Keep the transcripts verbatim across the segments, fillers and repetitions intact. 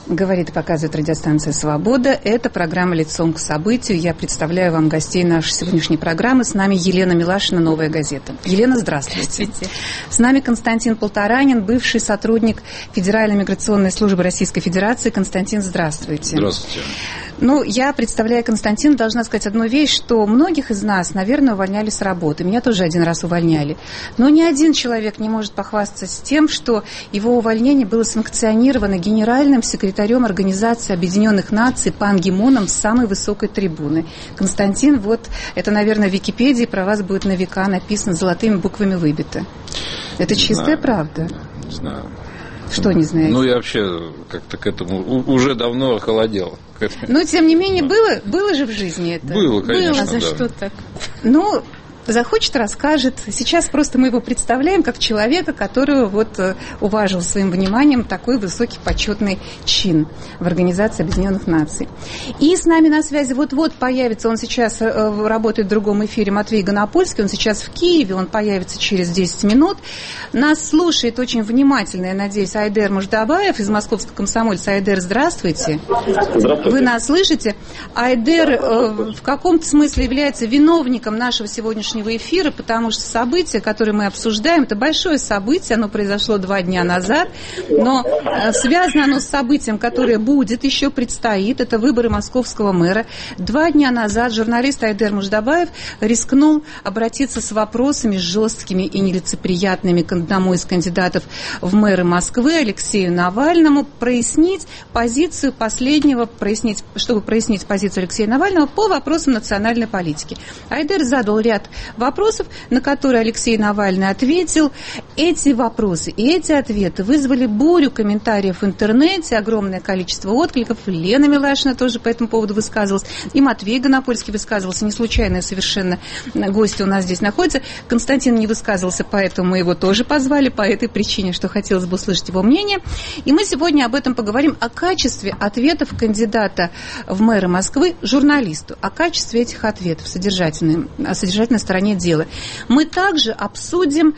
Говорит и показывает радиостанция «Свобода». Это программа «Лицом к событию». Я представляю вам гостей нашей сегодняшней программы. С нами Елена Милашина, «Новая газета». Елена, здравствуйте. Здравствуйте. С нами Константин Полторанин, бывший сотрудник Федеральной миграционной службы Российской Федерации. Константин, здравствуйте. Здравствуйте. Ну, я, представляя Константина, должна сказать одну вещь, что многих из нас, наверное, увольняли с работы. Меня тоже один раз увольняли. Но ни один человек не может похвастаться тем, что его увольнение было санкционировано генеральным секретарем Организации Объединенных Наций Пан Ги Муном с самой высокой трибуны. Константин, вот это, наверное, в Википедии про вас будет на века написано, золотыми буквами выбито. Это не чистая знаю. Правда. Не знаю. Что не знаете? Ну, я вообще как-то к этому уже давно охолодел. Но, тем не менее, было, было же в жизни это? Было, конечно, было. А за да. что так? Ну, захочет, расскажет. Сейчас просто мы его представляем как человека, которого вот уважил своим вниманием такой высокий почетный чин в Организации Объединенных Наций. И с нами на связи вот-вот появится, он сейчас работает в другом эфире, Матвей Гонопольский, он сейчас в Киеве, он появится через десять минут. Нас слушает очень внимательно, я надеюсь, Айдер Муждабаев из Московского комсомольца. Айдер, здравствуйте. Здравствуйте. Вы нас слышите? Айдер в каком-то смысле является виновником нашего сегодняшнего эфира, потому что событие, которое мы обсуждаем, это большое событие, оно произошло два дня назад, но связано оно с событием, которое будет, еще предстоит, это выборы московского мэра. Два дня назад журналист Айдер Муждабаев рискнул обратиться с вопросами жесткими и нелицеприятными к одному из кандидатов в мэры Москвы, Алексею Навальному, прояснить позицию последнего, прояснить, чтобы прояснить позицию Алексея Навального по вопросам национальной политики. Айдер задал ряд вопросов, на которые Алексей Навальный ответил. Эти вопросы и эти ответы вызвали бурю комментариев в интернете, огромное количество откликов. Лена Милашина тоже по этому поводу высказывалась. И Матвей Гонопольский высказывался. Не случайно совершенно гости у нас здесь находятся. Константин не высказывался, поэтому мы его тоже позвали по этой причине, что хотелось бы услышать его мнение. И мы сегодня об этом поговорим, о качестве ответов кандидата в мэры Москвы журналисту, о качестве этих ответов, содержательной, о содержательной стороне дела. Мы также обсудим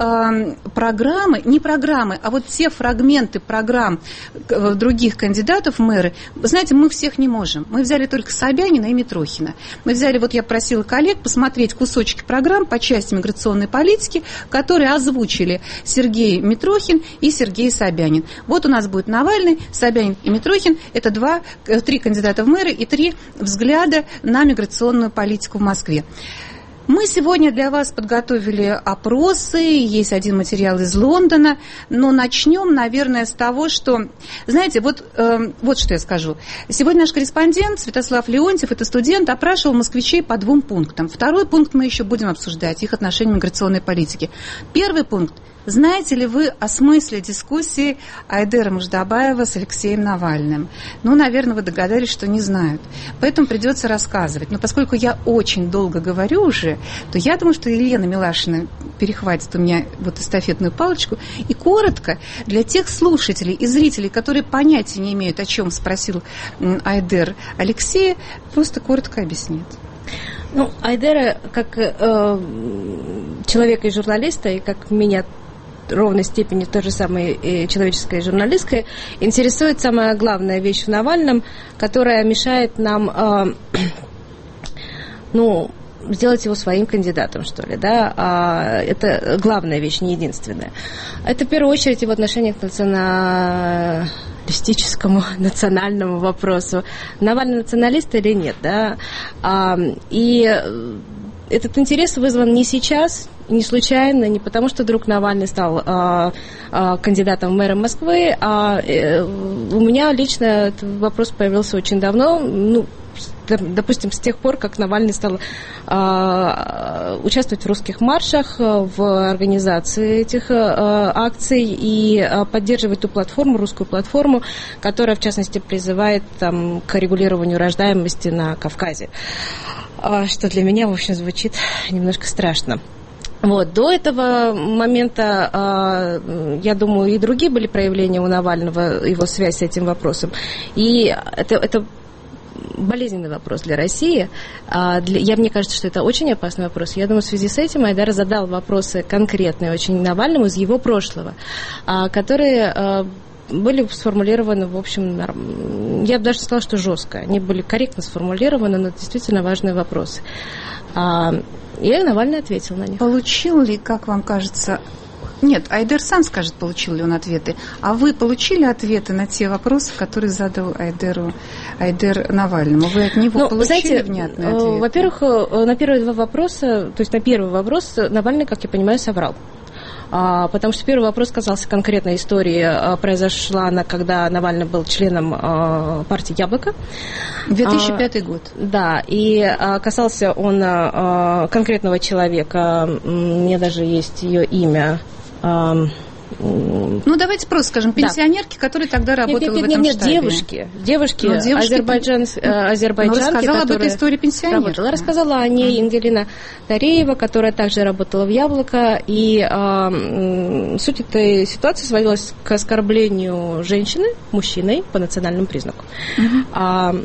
э, программы, не программы, а вот те фрагменты программ э, других кандидатов в мэры. Вы знаете, мы всех не можем. Мы взяли только Собянина и Митрохина. Мы взяли, вот я просила коллег посмотреть кусочки программ по части миграционной политики, которые озвучили Сергей Митрохин и Сергей Собянин. Вот у нас будет Навальный, Собянин и Митрохин. Это два, три кандидата в мэры и три взгляда на миграционную политику в Москве. Мы сегодня для вас подготовили опросы, есть один материал из Лондона, но начнем, наверное, с того, что, знаете, вот, э, вот что я скажу. Сегодня наш корреспондент Святослав Леонтьев, это студент, опрашивал москвичей по двум пунктам. Второй пункт мы еще будем обсуждать, их отношения к миграционной политике. Первый пункт. Знаете ли вы о смысле дискуссии Айдера Муждабаева с Алексеем Навальным? Ну, наверное, вы догадались, что не знают. Поэтому придется рассказывать. Но поскольку я очень долго говорю уже, то я думаю, что Елена Милашина перехватит у меня вот эстафетную палочку. И коротко для тех слушателей и зрителей, которые понятия не имеют, о чем спросил Айдер Алексея, просто коротко объяснит. Ну, Айдера, как э, человека и журналиста, и как меня в ровной степени той же самой э, человеческой и журналистской, интересует самая главная вещь в Навальном, которая мешает нам, э, ну, сделать его своим кандидатом, что ли, да, а это главная вещь, не единственная. Это в первую очередь его отношение к националистическому, национальному вопросу. Навальный националист или нет, да, а, и этот интерес вызван не сейчас, не случайно, не потому, что вдруг Навальный стал а, а, кандидатом в мэра Москвы, а э, у меня лично этот вопрос появился очень давно, ну, допустим, с тех пор, как Навальный стал а, участвовать в русских маршах, в организации этих а, акций и а, поддерживать ту платформу, русскую платформу, которая, в частности, призывает там, к регулированию рождаемости на Кавказе, а, что для меня, в общем, звучит немножко страшно. Вот, до этого момента, я думаю, и другие были проявления у Навального, его связь с этим вопросом. И это, это болезненный вопрос для России. Для, я, мне кажется, что это очень опасный вопрос. Я думаю, в связи с этим Айдар задал вопросы конкретные очень Навальному из его прошлого, которые были сформулированы, в общем, норм... я бы даже сказала, что жестко. Они были корректно сформулированы, но действительно важные вопросы. А, и Навальный ответил на них. Получил ли, как вам кажется... Нет, Айдер сам скажет, получил ли он ответы. А вы получили ответы на те вопросы, которые задал Айдеру, Айдер Навальному? Вы от него ну, получили знаете, внятные ответы? Во-первых, на первые два вопроса, то есть на первый вопрос Навальный, как я понимаю, соврал. А, потому что первый вопрос касался конкретной истории. А, произошла она, когда Навальный был членом а, партии «Яблоко». две тысячи пятый а, год. Да, и а, касался он а, конкретного человека. Мне даже есть ее имя. А, ну, давайте просто скажем, пенсионерки, да. которые тогда работали нет, нет, в этом нет, штабе. Нет, девушки, девушки, ну, девушки азербайджан, ну, азербайджанки, рассказала об этой истории пенсионерка. Работала. Рассказала о ней mm. Ангелина Тареева, которая также работала в «Яблоко», и а, суть этой ситуации сводилась к оскорблению женщины, мужчиной по национальному признаку. Mm-hmm. А,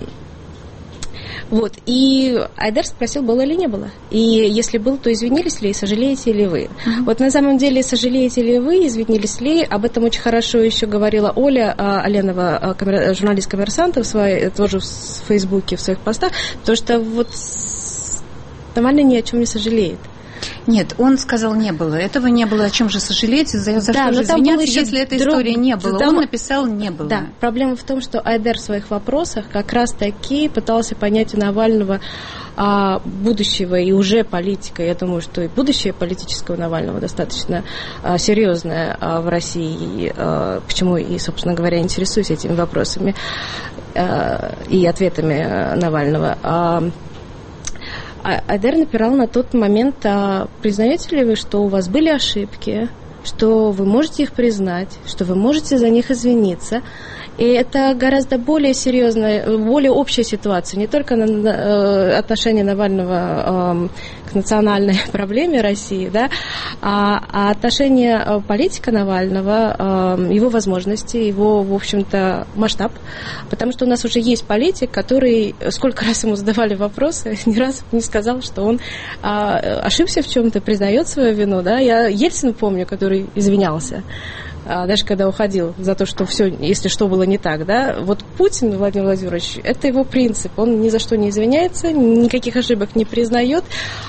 Вот, и Айдер спросил, было или не было. И если был, то извинились ли, и сожалеете ли вы? Mm-hmm. Вот на самом деле, сожалеете ли вы, извинились ли, об этом очень хорошо еще говорила Оля а, Оленова, а, журналист «Коммерсанта», в своей, тоже в Фейсбуке, в своих постах, потому что вот Навальный ни о чем не сожалеет. Нет, он сказал, не было. Этого не было, о чем же сожалеть, за, за да, что же извиняться, если этой друг... истории не было. Там... Он написал, не было. Да, проблема в том, что Айдер в своих вопросах как раз-таки пытался понять у Навального а, будущего и уже политика. Я думаю, что и будущее политического Навального достаточно а, серьезное а, в России. А, почему и, собственно говоря, интересуюсь этими вопросами а, и ответами а, Навального. А, Айдер напирал на тот момент, а признаете ли вы, что у вас были ошибки, что вы можете их признать, что вы можете за них извиниться. И это гораздо более серьезная, более общая ситуация, не только на, на, отношение Навального э, к национальной проблеме России, да, а, а отношение политика Навального, э, его возможности, его, в общем-то, масштаб. Потому что у нас уже есть политик, который, сколько раз ему задавали вопросы, ни разу не сказал, что он э, ошибся в чем-то, признает свою вину. Да. Я Ельцин помню, который извинялся. Даже когда уходил за то, что все, если что было не так, да, вот Путин, Владимир Владимирович, это его принцип, он ни за что не извиняется, никаких ошибок не признает,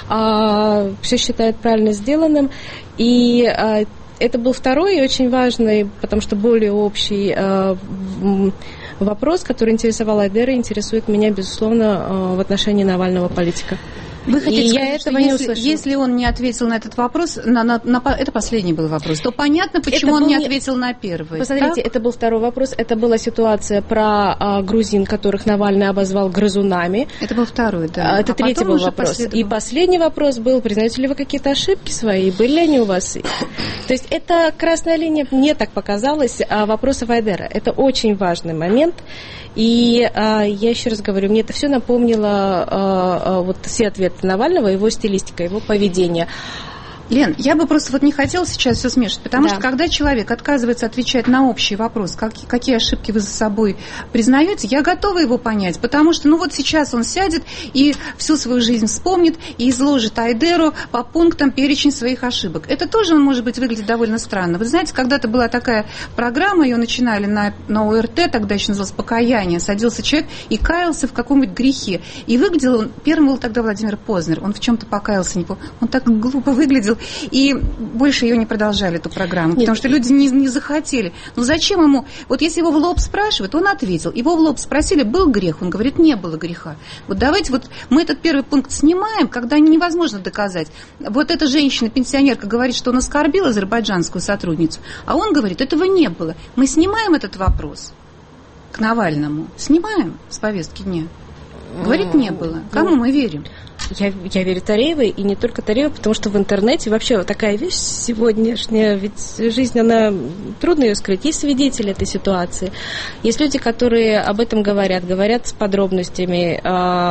а все считает правильно сделанным, и а, это был второй и очень важный, потому что более общий а, вопрос, который интересовал Айдера, интересует меня, безусловно, а, в отношении Навального политика. Вы хотите и сказать, я что этого не если, если он не ответил на этот вопрос, на, на, на, это последний был вопрос, то понятно, почему это он не ответил на первый. Посмотрите, так? Это был второй вопрос. Это была ситуация про а, грузин, которых Навальный обозвал грызунами. Это был второй, да. А, это а третий был вопрос. Последовал. И последний вопрос был, признаете ли вы какие-то ошибки свои? Были ли они у вас? То есть это красная линия, мне так показалось, вопросов Айдера. Это очень важный момент. И а, я еще раз говорю, мне это все напомнило а, а, вот все ответы Навального, его стилистика, его поведение. Лен, я бы просто вот не хотела сейчас все смешивать, потому да. что когда человек отказывается отвечать на общий вопрос, как, какие ошибки вы за собой признаете, я готова его понять, потому что, ну вот сейчас он сядет и всю свою жизнь вспомнит и изложит Айдеру по пунктам перечень своих ошибок. Это тоже, может быть, выглядит довольно странно. Вы знаете, когда-то была такая программа, ее начинали на, на ОРТ, тогда еще называлось «Покаяние», садился человек и каялся в каком-нибудь грехе. И выглядел он, первым был тогда Владимир Познер, он в чем-то покаялся, не помню, он так глупо выглядел. И больше ее не продолжали, эту программу, Нет. потому что люди не, не захотели. Ну зачем ему? Вот если его в лоб спрашивают, он ответил. Его в лоб спросили, был грех? Он говорит, не было греха. Вот давайте вот мы этот первый пункт снимаем, когда невозможно доказать. Вот эта женщина, пенсионерка, говорит, что он оскорбил азербайджанскую сотрудницу, а он говорит, этого не было. Мы снимаем этот вопрос к Навальному. Снимаем с повестки дня. Говорит, не было. Кому мы верим? Я, я верю Тареевой, и не только Тареевой, потому что в интернете вообще вот такая вещь сегодняшняя, ведь жизнь, она, трудно ее скрыть. Есть свидетели этой ситуации, есть люди, которые об этом говорят, говорят с подробностями.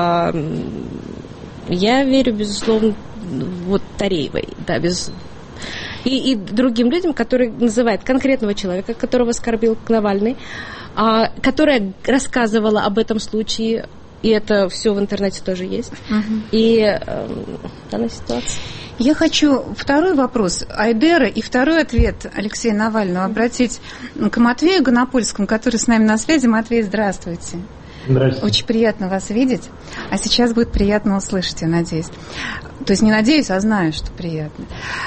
Я верю, безусловно, вот Тареевой, да, без... и, и другим людям, которые называют конкретного человека, которого оскорбил Навальный, которая рассказывала об этом случае, И это все в интернете тоже есть. Угу. И э, данная ситуация. Я хочу второй вопрос Айдера и второй ответ Алексея Навального обратить к Матвею Гонопольскому, который с нами на связи. Матвей, здравствуйте. Здравствуйте. Очень приятно вас видеть. А сейчас будет приятно услышать, я надеюсь. То есть не надеюсь, а знаю, что приятно.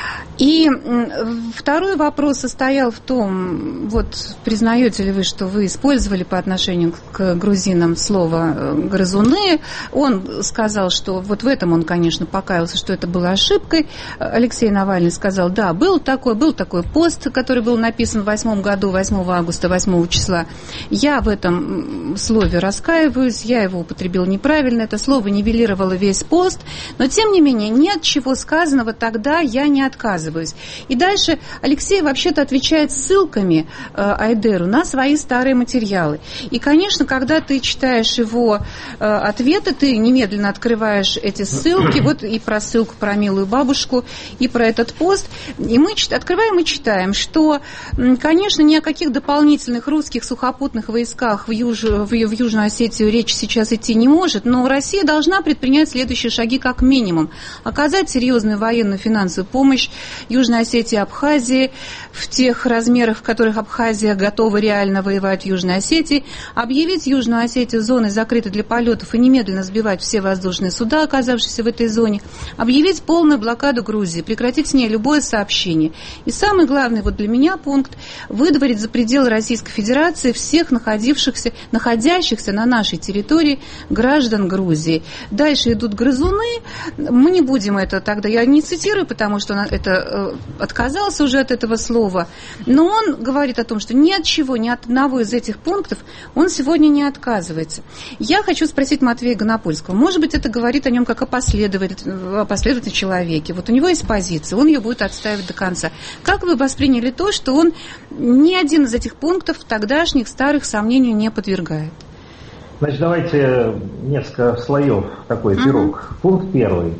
И второй вопрос состоял в том, вот признаете ли вы, что вы использовали по отношению к грузинам слово «грызуны». Он сказал, что вот в этом он, конечно, покаялся, что это было ошибкой. Алексей Навальный сказал, да, был такой, был такой пост, который был написан в восьмом году, восьмого августа, восьмого числа. Я в этом слове раскаиваюсь, я его употребил неправильно, это слово нивелировало весь пост, но тем не менее, ни от чего сказанного тогда я не отказываюсь. И дальше Алексей вообще-то отвечает ссылками э, Айдеру на свои старые материалы. И, конечно, когда ты читаешь его э, ответы, ты немедленно открываешь эти ссылки, вот и про ссылку про милую бабушку, и про этот пост, и мы чит- открываем и читаем, что, конечно, ни о каких дополнительных русских сухопутных войсках в, Юж... в, в Южную Осетию речь сейчас идти не может, но Россия должна предпринять следующие шаги как минимум. Оказать серьезную военную финансовую помощь Южной Осетии и Абхазии в тех размерах, в которых Абхазия готова реально воевать в Южной Осетии, объявить Южную Осетию зоной закрытой для полетов и немедленно сбивать все воздушные суда, оказавшиеся в этой зоне, объявить полную блокаду Грузии, прекратить с ней любое сообщение. И самый главный вот для меня пункт – выдворить за пределы Российской Федерации всех находившихся, находящихся на нашей территории граждан Грузии. Дальше идут грызуны, мы не будем это тогда, я не цитирую, потому что это отказался уже от этого слова, но он говорит о том, что ни от чего, ни от одного из этих пунктов он сегодня не отказывается. Я хочу спросить Матвея Гонопольского, может быть, это говорит о нем как о последовательном, о последовательном человеке. Вот у него есть позиция, он ее будет отстаивать до конца. Как вы восприняли то, что он ни один из этих пунктов тогдашних старых сомнению не подвергает? Значит, давайте несколько слоев такой пирог. Uh-huh. Пункт первый.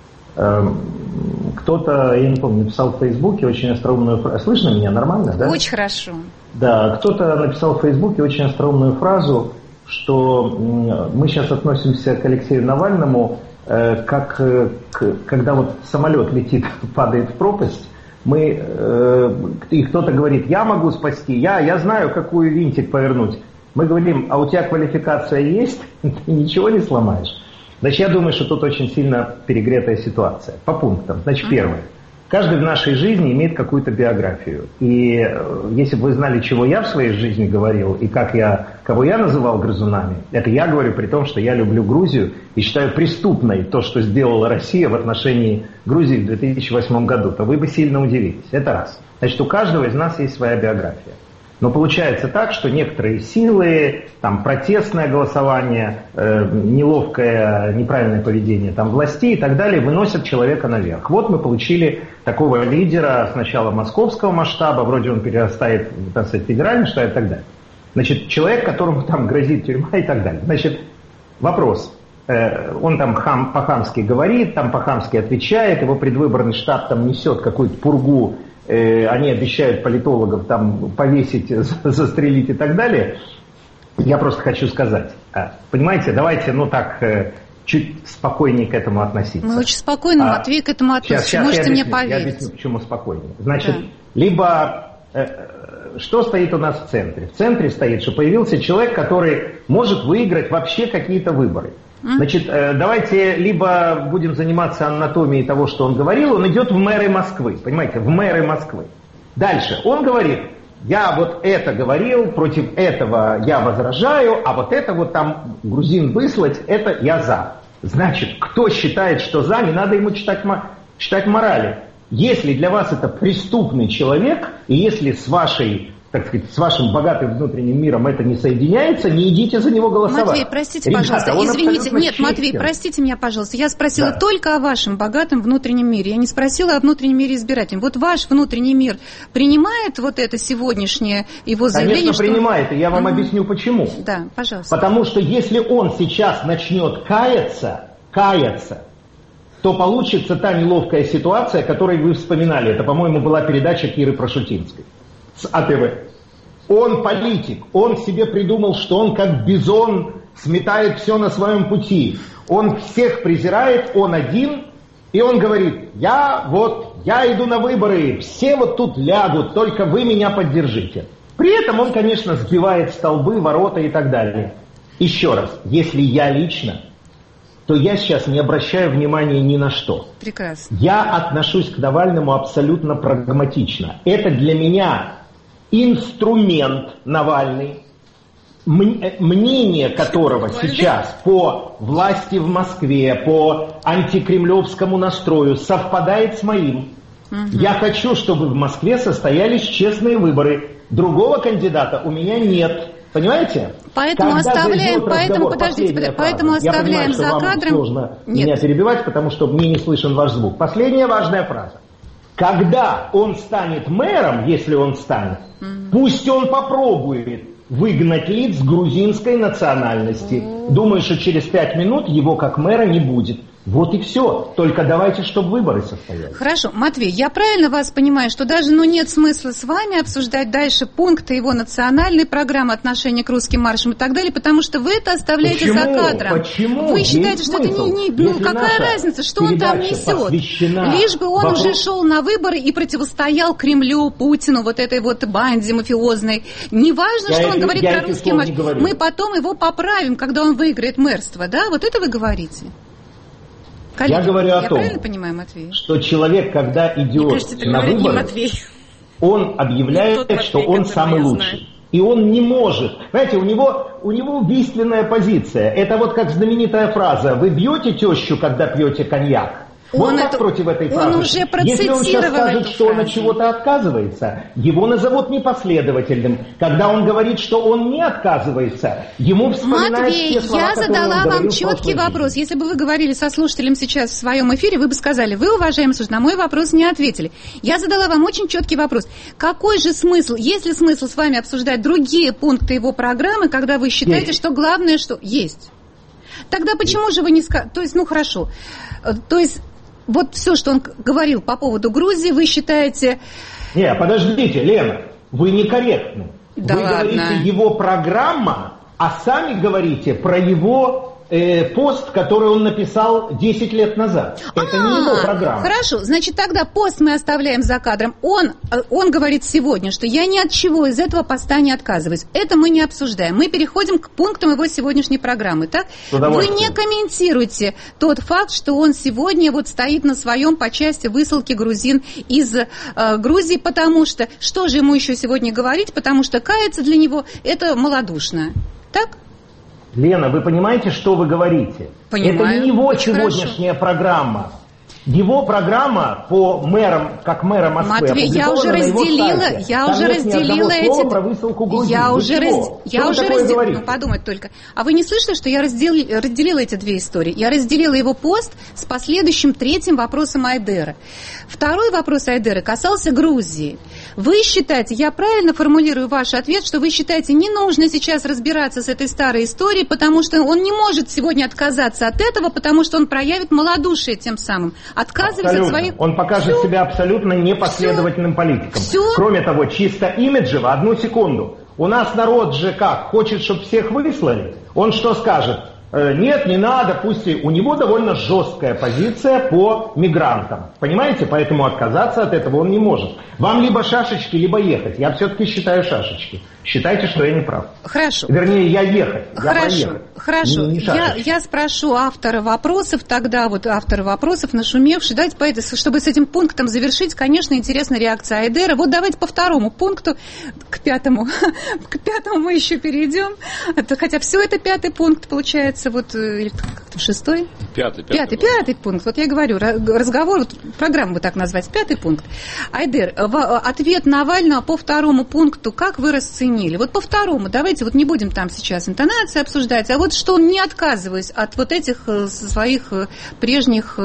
Кто-то, я не помню, написал в Фейсбуке очень остроумную фразу. Слышно меня нормально, да? Очень хорошо. Да, кто-то написал в Фейсбуке очень остроумную фразу, что мы сейчас относимся к Алексею Навальному как к, когда вот самолет летит, падает в пропасть, мы, и кто-то говорит, я могу спасти, я, я знаю, какую винтик повернуть. Мы говорим, а у тебя квалификация есть, ты ничего не сломаешь. Значит, я думаю, что тут очень сильно перегретая ситуация. По пунктам. Значит, первое. Каждый в нашей жизни имеет какую-то биографию. И если бы вы знали, чего я в своей жизни говорил, и как я, кого я называл грызунами, это я говорю при том, что я люблю Грузию и считаю преступной то, что сделала Россия в отношении Грузии в две тысячи восьмом году, то вы бы сильно удивились. Это раз. Значит, у каждого из нас есть своя биография. Но получается так, что некоторые силы, там, протестное голосование, э, неловкое, неправильное поведение там, властей и так далее выносят человека наверх. Вот мы получили такого лидера сначала московского масштаба, вроде он перерастает, так сказать, федеральный штат и так далее. Значит, человек, которому там грозит тюрьма и так далее. Значит, вопрос. Э, он там хам, по-хамски говорит, там по-хамски отвечает, его предвыборный штаб там несет какую-то пургу. Они обещают политологов там повесить, застрелить и так далее. Я просто хочу сказать, понимаете, давайте, ну так, чуть спокойнее к этому относиться. Мы очень спокойно, Матвей, к этому относимся. Сейчас, Можете сейчас мне поверить. Я объясню, почему спокойнее. Значит, да. Либо, что стоит у нас в центре? В центре стоит, что появился человек, который может выиграть вообще какие-то выборы. Значит, давайте либо будем заниматься анатомией того, что он говорил, он идет в мэры Москвы, понимаете, в мэры Москвы. Дальше, он говорит, я вот это говорил, против этого я возражаю, а вот это вот там грузин выслать, это я за. Значит, кто считает, что за, не надо ему читать, читать морали. Если для вас это преступный человек, и если с вашей... так сказать, с вашим богатым внутренним миром это не соединяется, не идите за него голосовать. Матвей, простите, Ребята, пожалуйста, извините, нет, честен. Матвей, простите меня, пожалуйста, я спросила да. только о вашем богатом внутреннем мире, я не спросила о внутреннем мире избирателей. Вот ваш внутренний мир принимает вот это сегодняшнее его заявление? Конечно, что... принимает, и я вам mm-hmm. объясню почему. Да, пожалуйста. Потому что если он сейчас начнет каяться, каяться, то получится та неловкая ситуация, о которой вы вспоминали. Это, по-моему, была передача Киры Прошутинской с А Тэ Вэ. Он политик, он себе придумал, что он как бизон сметает все на своем пути. Он всех презирает, он один, и он говорит, я вот, я иду на выборы, все вот тут лягут, только вы меня поддержите. При этом он, конечно, сбивает столбы, ворота и так далее. Еще раз, если я лично, то я сейчас не обращаю внимания ни на что. Прекрасно. Я отношусь к Навальному абсолютно прагматично. Это для меня инструмент Навальный, мнение которого сейчас по власти в Москве, по антикремлевскому настрою совпадает с моим. Угу. Я хочу, чтобы в Москве состоялись честные выборы. Другого кандидата у меня нет. Понимаете? Поэтому Когда оставляем, поэтому, подождите, фраза, поэтому оставляем я понимаю, что за вам кадром. Сложно Нет. меня перебивать, потому что мне не слышен ваш звук. Последняя важная фраза. Когда он станет мэром, если он станет, mm-hmm. пусть он попробует выгнать лиц грузинской национальности. Mm-hmm. Думаю, что через пять минут его как мэра не будет. Вот и все. Только давайте, чтобы выборы состоялись. Хорошо. Матвей, я правильно вас понимаю, что даже ну, нет смысла с вами обсуждать дальше пункты его национальной программы, отношения к русским маршам и так далее, потому что вы это оставляете Почему? за кадром. Почему? Вы считаете, Есть что это не... не ну, какая разница, что он там несет? Лишь бы он вопрос... уже шел на выборы и противостоял Кремлю, Путину, вот этой вот банде мафиозной. Неважно, что я он эти, говорит про русские марши. Мы потом его поправим, когда он выиграет мэрство. Да? Вот это вы говорите? Коллеги, я говорю о я том, понимаю, что человек, когда идет кажется, на выборы, он объявляет, что Матвей, он самый лучший. Знаю. И он не может. Знаете, у него, у него убийственная позиция. Это вот как знаменитая фраза: вы бьете тещу, когда пьете коньяк? Он вот как это, против этой фразы. Он уже Если он сейчас скажет, что фразу. он от чего-то отказывается, его назовут непоследовательным. Когда он говорит, что он не отказывается, ему вспоминают Матвей, те слова, я задала вам четкий вопрос. жизни. Если бы вы говорили со слушателем сейчас в своем эфире, вы бы сказали: вы, уважаемый слушатель, на мой вопрос не ответили. Я задала вам очень четкий вопрос. Какой же смысл, есть ли смысл с вами обсуждать другие пункты его программы, когда вы считаете, есть. Что главное, что есть? Тогда почему есть. же вы не сказали? То есть, ну хорошо. То есть вот все, что он говорил по поводу Грузии, вы считаете... Не, подождите, Лена, вы некорректны. Да вы ладно. говорите его программа, а сами говорите про его э, пост, который он написал десять лет назад. Это А-а-а, не его программа. Хорошо, значит, тогда пост мы оставляем за кадром. Он, он говорит сегодня, что я ни от чего из этого поста не отказываюсь. Это мы не обсуждаем. Мы переходим к пунктам его сегодняшней программы, так? Вы не комментируете тот факт, что он сегодня вот стоит на своем по части высылки грузин из э, Грузии, потому что, что же ему еще сегодня говорить, потому что каяться для него это малодушно. Так? Лена, вы понимаете, что вы говорите? Понимаю. Это не его Очень сегодняшняя хорошо. программа. Его программа по мэрам, как мэра Москвы, Матвей, я уже разделила, сайте. я Там уже нет разделила эти... про высылку Грузии. Я вы уже, раз... я уже разделила, ну подумать только. А вы не слышали, что я раздел... разделила эти две истории? Я разделила его пост с последующим третьим вопросом Айдера. Второй вопрос Айдера касался Грузии. Вы считаете, я правильно формулирую ваш ответ, что вы считаете, не нужно сейчас разбираться с этой старой историей, потому что он не может сегодня отказаться от этого, потому что он проявит малодушие тем самым, отказываясь от своих... Он покажет Все. себя абсолютно непоследовательным Все. политиком. Все. Кроме того, чисто имиджево, одну секунду. У нас народ же как? Хочет, чтобы всех выслали? Он что скажет? Нет, не надо, пусть и... У него довольно жесткая позиция по мигрантам. Понимаете? Поэтому отказаться от этого он не может. Вам либо шашечки, либо ехать. Я все-таки считаю шашечки. Считайте, что я не прав. Хорошо. Вернее, я ехать. Я Хорошо, проехать. хорошо. Не, не я, я спрошу автора вопросов, тогда вот автора вопросов, нашумевший. Давайте, поэтому, чтобы с этим пунктом завершить, конечно, интересна реакция Айдера. Вот давайте по второму пункту, к пятому, к пятому мы еще перейдем. Это, хотя все это пятый пункт получается, вот, или как-то шестой? Пятый, пятый. Пятый, пятый пункт. Вот я говорю, разговор, вот, программу бы так назвать, пятый пункт. Айдер, ответ Навального по второму пункту, как вы расценили? Вот по второму, давайте вот не будем там сейчас интонации обсуждать, а вот что он не отказываясь от вот этих своих прежних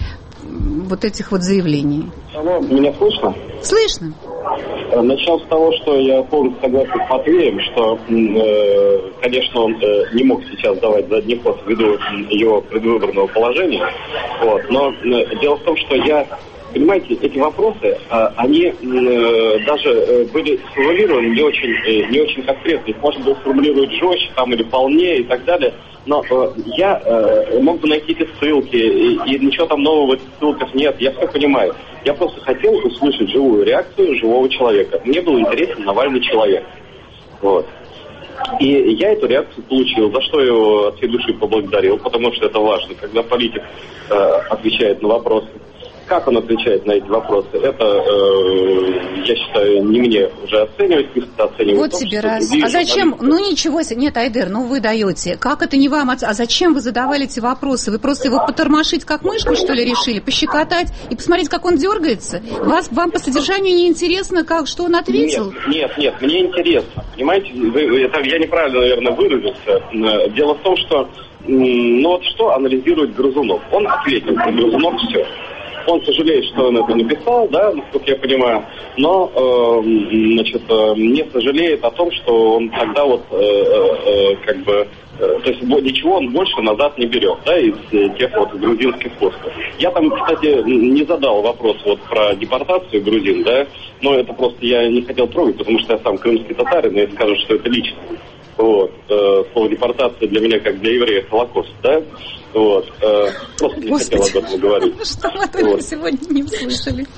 вот этих вот заявлений. Алло, меня слышно? Слышно. Начал с того, что я полностью согласен с Матвеем, что, э, конечно, он э, не мог сейчас давать задний ход ввиду его предвыборного положения. Вот. Но э, дело в том, что я понимаете, эти вопросы, они даже были сформулированы не очень, не очень конкретно. Их можно было сформулировать жестче там, или полнее и так далее. Но я мог бы найти эти ссылки, и, и ничего там нового в этих ссылках нет. Я все понимаю. Я просто хотел услышать живую реакцию живого человека. Мне был интересен Навальный человек. Вот. И я эту реакцию получил, за что я его от всей души поблагодарил, потому что это важно, когда политик э, отвечает на вопросы. Как он отвечает на эти вопросы, это, э, я считаю, не мне уже оценивать, пусть это оценивать. Вот тебе раз. А зачем? Ну ничего себе. Нет, Айдер, ну вы даете. Как это не вам? А зачем вы задавали эти вопросы? Вы просто его потормошить как мышку, что ли, решили? Пощекотать и посмотреть, как он дергается? Вас, вам по содержанию не интересно, как, что он ответил? Нет, нет, нет, мне интересно. Понимаете, вы, это, я неправильно, наверное, выразился. Дело в том, что, ну вот что анализирует Грызунов? Он ответил про Грызунов все. Он сожалеет, что он это написал, да, насколько я понимаю, но, э, значит, э, не сожалеет о том, что он тогда вот, э, э, как бы, э, то есть ничего он больше назад не берет, да, из э, тех вот грузинских постов. Я там, кстати, не задал вопрос вот про депортацию грузин, да, но это просто я не хотел трогать, потому что я сам крымский татарин, и скажут, что это лично. Вот, э, слово депортация для меня, как для еврея, Холокост, да, вот, э, просто не Господи, хотел об этом говорить. Что мы только вот. Сегодня не услышали.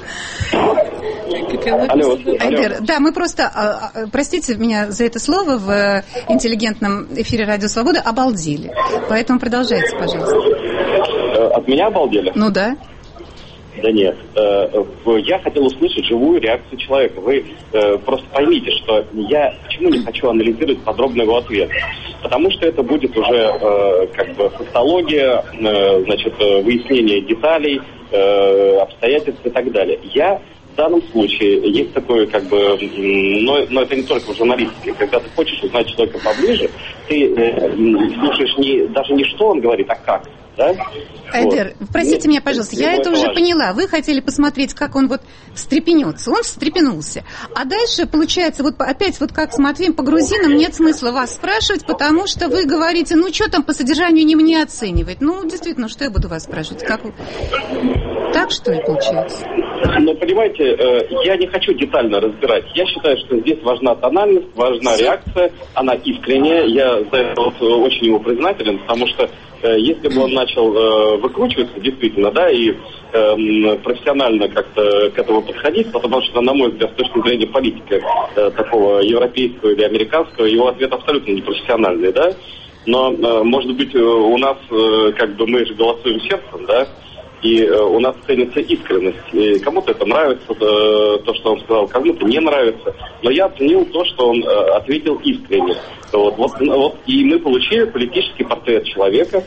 Алло, Айдер, алло. да, мы просто, простите меня за это слово, в интеллигентном эфире Радио Свобода обалдели. Поэтому продолжайте, пожалуйста. От меня обалдели? Ну да. Да нет. Я хотел услышать живую реакцию человека. Вы просто поймите, что я почему не хочу анализировать подробно его ответ. Потому что это будет уже как бы фактология, значит, выяснение деталей, обстоятельств и так далее. Я в данном случае есть такое, как бы, но, но это не только в журналистике. Когда ты хочешь узнать человека поближе, ты э, слушаешь не, даже не что он говорит, а как. Да? Айдер, вот. Простите Мне, меня, пожалуйста, я это это уже важно. Поняла. Вы хотели посмотреть, как он вот встрепенется. Он встрепенулся. А дальше, получается, вот опять вот как с Матвеем по грузинам, нет смысла вас спрашивать, потому что вы говорите, ну что там по содержанию не мне оценивать. Ну, действительно, что я буду вас спрашивать? Как... Так, что ли, получается? Но, понимаете, я не хочу детально разбирать. Я считаю, что здесь важна тональность, важна реакция, она искренняя. Я за это вот очень ему признателен, потому что если бы он начал выкручиваться, действительно, да, и профессионально как-то к этому подходить, потому что, на мой взгляд, с точки зрения политики такого европейского или американского, его ответ абсолютно непрофессиональный, да. Но, может быть, у нас, как бы, мы же голосуем сердцем, да, и э, у нас ценится искренность. И кому-то это нравится, э, то, что он сказал, кому-то не нравится. Но я оценил то, что он э, ответил искренне. Вот, вот, вот, и мы получили политический портрет человека,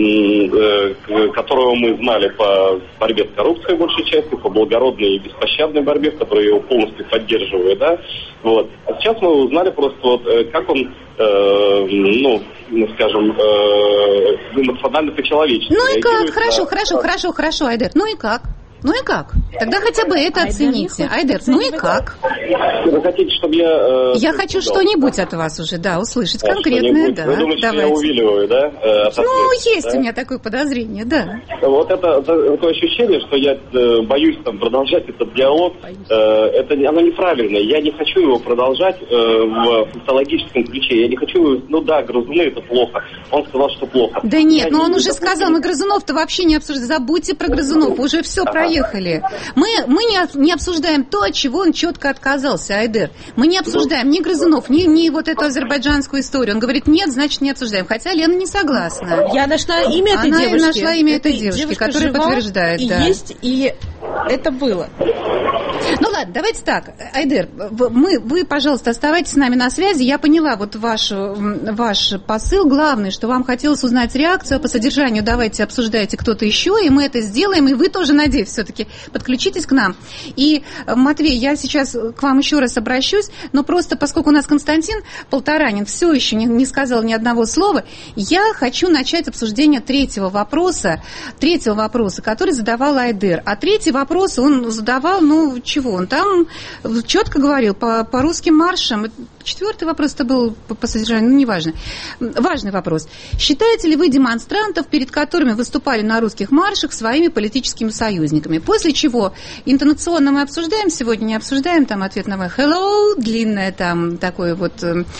э, которого мы знали по борьбе с коррупцией, большей частью, по благородной и беспощадной борьбе, в которой я его полностью поддерживаю. Да? Вот. А сейчас мы узнали просто, вот, э, как он, э, ну, скажем, э, эмоционально по-человечески. Ну и как? Хорошо, хорошо, хорошо, хорошо, Айдер. Ну и как? Ну и как? Тогда хотя бы это Айдер оцените. Айдер, ну и как? Вы хотите, чтобы я... Э, я хочу сказал, что-нибудь от вас уже, да, услышать а, конкретное, да. Вы думаете, давайте. Что я увиливаю, да? Э, ну, ответа, есть да? у меня такое подозрение, да. Вот это, это такое ощущение, что я э, боюсь там продолжать этот диалог. Э, это оно неправильно. Я не хочу его продолжать э, в фактологическом ключе. Я не хочу... Ну да, грызуны это плохо. Он сказал, что плохо. Да нет, я но не, он не уже допустим. сказал, мы грызунов-то вообще не обсуждаем. Забудьте про грызунов, уже все ага. проехали. Мы, мы не, не обсуждаем то, от чего он четко отказался, Айдер. Мы не обсуждаем ни грызунов, ни, ни вот эту азербайджанскую историю. Он говорит, нет, значит, не обсуждаем. Хотя Лена не согласна. Я нашла имя этой Она девушки. Она нашла имя этой этой девушки, девушка которая жива, подтверждает. И да. есть, и это было. Ну ладно, давайте так. Айдер, мы, вы, пожалуйста, оставайтесь с нами на связи. Я поняла вот ваш, ваш посыл. Главное, что вам хотелось узнать реакцию. По содержанию давайте обсуждайте кто-то еще, и мы это сделаем. И вы тоже, надеюсь, все-таки подключитесь к нам. И, Матвей, я сейчас к вам еще раз обращусь, но просто поскольку у нас Константин Полторанин все еще не, не сказал ни одного слова, я хочу начать обсуждение третьего вопроса, третьего вопроса, который задавал Айдер. А третий вопрос он задавал, ну, чего? Он там четко говорил по, по русским маршам, четвертый вопрос это был по, по содержанию, ну, неважно. Важный вопрос. Считаете ли вы демонстрантов, перед которыми выступали на русских маршах, своими политическими союзниками? После чего интонационно мы обсуждаем, сегодня не обсуждаем, там ответ на мой hello, длинное там такое вот.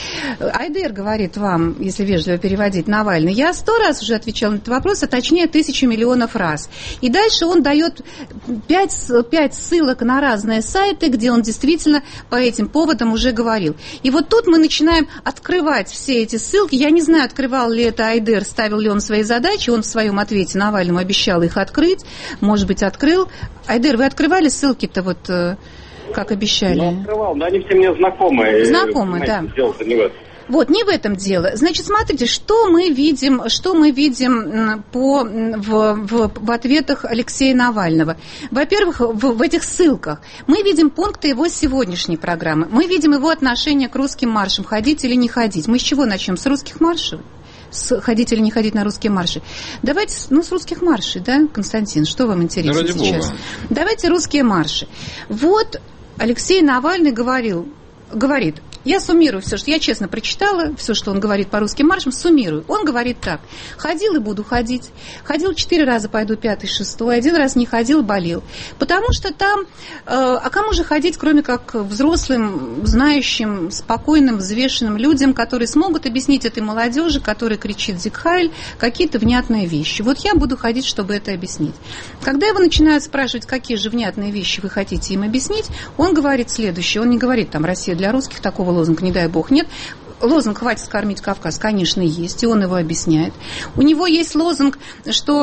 Айдер говорит вам, если вежливо переводить, Навальный, я сто раз уже отвечал на этот вопрос, а точнее тысячу миллионов раз. И дальше он дает пять, пять ссылок на разные сайты, где он действительно по этим поводам уже говорил. И вот тут мы начинаем открывать все эти ссылки. Я не знаю, открывал ли это Айдер, ставил ли он свои задачи, он в своем ответе Навальному обещал их открыть, может быть, открыл. Айдер, вы открывали ссылки-то вот, как обещали? Ну, открывал, но они все мне знакомые. Знакомые, да. Дело-то не в этом. Вот, не в этом дело. Значит, смотрите, что мы видим, что мы видим по, в, в, в ответах Алексея Навального. Во-первых, в, в этих ссылках мы видим пункты его сегодняшней программы. Мы видим его отношение к русским маршам, ходить или не ходить. Мы с чего начнем? С русских маршев? С ходить или не ходить на русские марши? Давайте, ну, с русских маршей, да, Константин? Что вам интересно Ради сейчас? Бога. Давайте русские марши. Вот Алексей Навальный говорил, говорит, я суммирую все, что я честно прочитала, все, что он говорит по русским маршам, суммирую. Он говорит так: ходил и буду ходить. Ходил четыре раза, пойду пятый, шестой. Один раз не ходил, болел. Потому что там, э, а кому же ходить, кроме как взрослым, знающим, спокойным, взвешенным людям, которые смогут объяснить этой молодежи, которая кричит «Зиг Хайль», какие-то внятные вещи. Вот я буду ходить, чтобы это объяснить. Когда его начинают спрашивать, какие же внятные вещи вы хотите им объяснить, он говорит следующее. Он не говорит там «Россия для русских», такого лозунг, не дай бог, нет. Лозунг «Хватит скормить Кавказ», конечно, есть, и он его объясняет. У него есть лозунг, что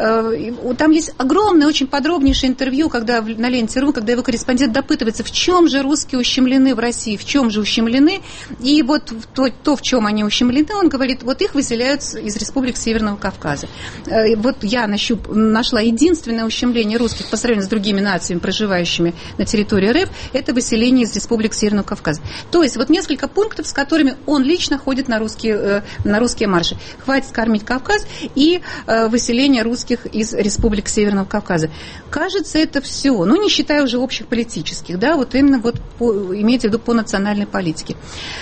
э, там есть огромное, очень подробнейшее интервью, когда на ленте РУ, когда его корреспондент допытывается, в чем же русские ущемлены в России, в чем же ущемлены, и вот то, то в чем они ущемлены, он говорит, вот их выселяют из республик Северного Кавказа. Э, вот я нащуп, нашла единственное ущемление русских по сравнению с другими нациями, проживающими на территории РФ, это выселение из республик Северного Кавказа. То есть вот несколько пунктов, с которыми он лично ходит на русские, на русские марши. Хватит кормить Кавказ и выселение русских из республик Северного Кавказа. Кажется, это все. Ну, не считая уже общих политических, да, вот именно вот по, имейте в виду по национальной политике.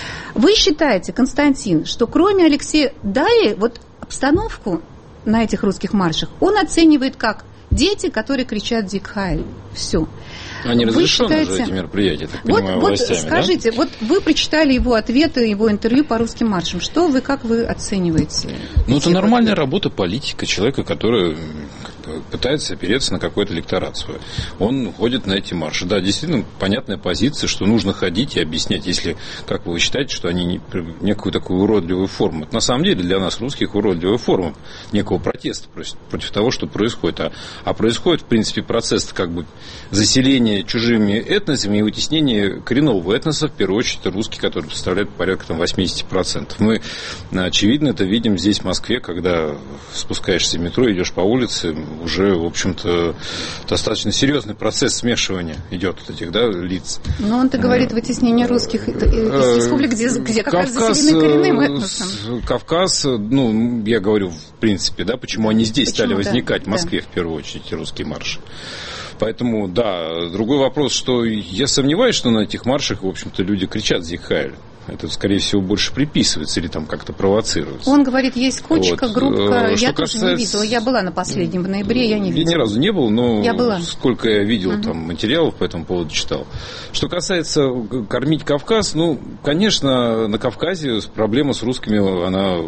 Вы считаете, Константин, что кроме Алексея Даи, вот обстановку на этих русских маршах он оценивает как дети, которые кричат «Зиг Хайль». Все. Они разрешены считаете... же, эти мероприятия, так вот, понимаю, вот властями, скажите, да? вот вы прочитали его ответы, его интервью по русским маршам. Что вы, как вы оцениваете? Ну, это нормальная работа политика, человека, который пытается опереться на какой-то электорат свой. Он ходит на эти марши. Да, действительно, понятная позиция, что нужно ходить и объяснять, если, как вы считаете, что они не, некую такую уродливую форму. Это на самом деле для нас, русских, уродливая форма некого протеста против, против того, что происходит. А, а происходит, в принципе, процесс как бы заселения чужими этносами и вытеснения коренного этноса, в первую очередь, это русские, которые составляют порядка там, восемьдесят процентов. Мы, очевидно, это видим здесь, в Москве, когда спускаешься в метро, идешь по улице, уже, в общем-то, достаточно серьезный процесс смешивания идет от этих, да, лиц. Но он-то говорит вытеснение русских из республик, где, где как раз заселены коренным этносом. Кавказ, ну, я говорю, в принципе, да, почему они здесь почему, стали да, возникать, в да. Москве, в первую очередь, русские марши. Поэтому, да, другой вопрос, что я сомневаюсь, что на этих маршах, в общем-то, люди кричат «Зиг Хайль». Это, скорее всего, больше приписывается или там как-то провоцируется. Он говорит, есть кучка, вот. группка. Что я касается... тоже не видела. Я была на последнем в ноябре, я не видела. Я ни разу не был, но я была. Сколько я видел uh-huh. там материалов по этому поводу читал. Что касается кормить Кавказ, ну, конечно, на Кавказе проблема с русскими, она...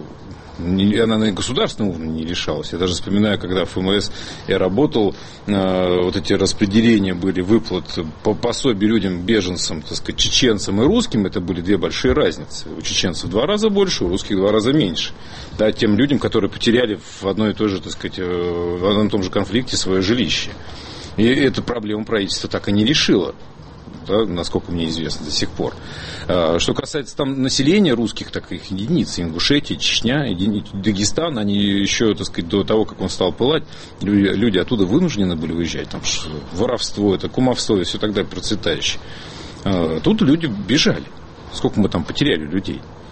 она на государственном уровне не решалась. Я даже вспоминаю, когда в ФМС я работал, э, вот эти распределения были, выплат по пособию людям, беженцам, так сказать, чеченцам и русским, это были две большие разницы. У чеченцев в два раза больше, у русских в два раза меньше. Да, тем людям, которые потеряли в одной и той же, так сказать, в одном и том же конфликте свое жилище. И эту проблему правительство так и не решило. Да, насколько мне известно до сих пор. Что касается там населения русских, так их единиц, Ингушетия, Чечня, Дагестан, они еще, так сказать, до того, как он стал пылать, люди, люди оттуда вынуждены были уезжать. Там воровство, это кумовство и все так далее процветающее. Тут люди бежали. Сколько мы там потеряли людей?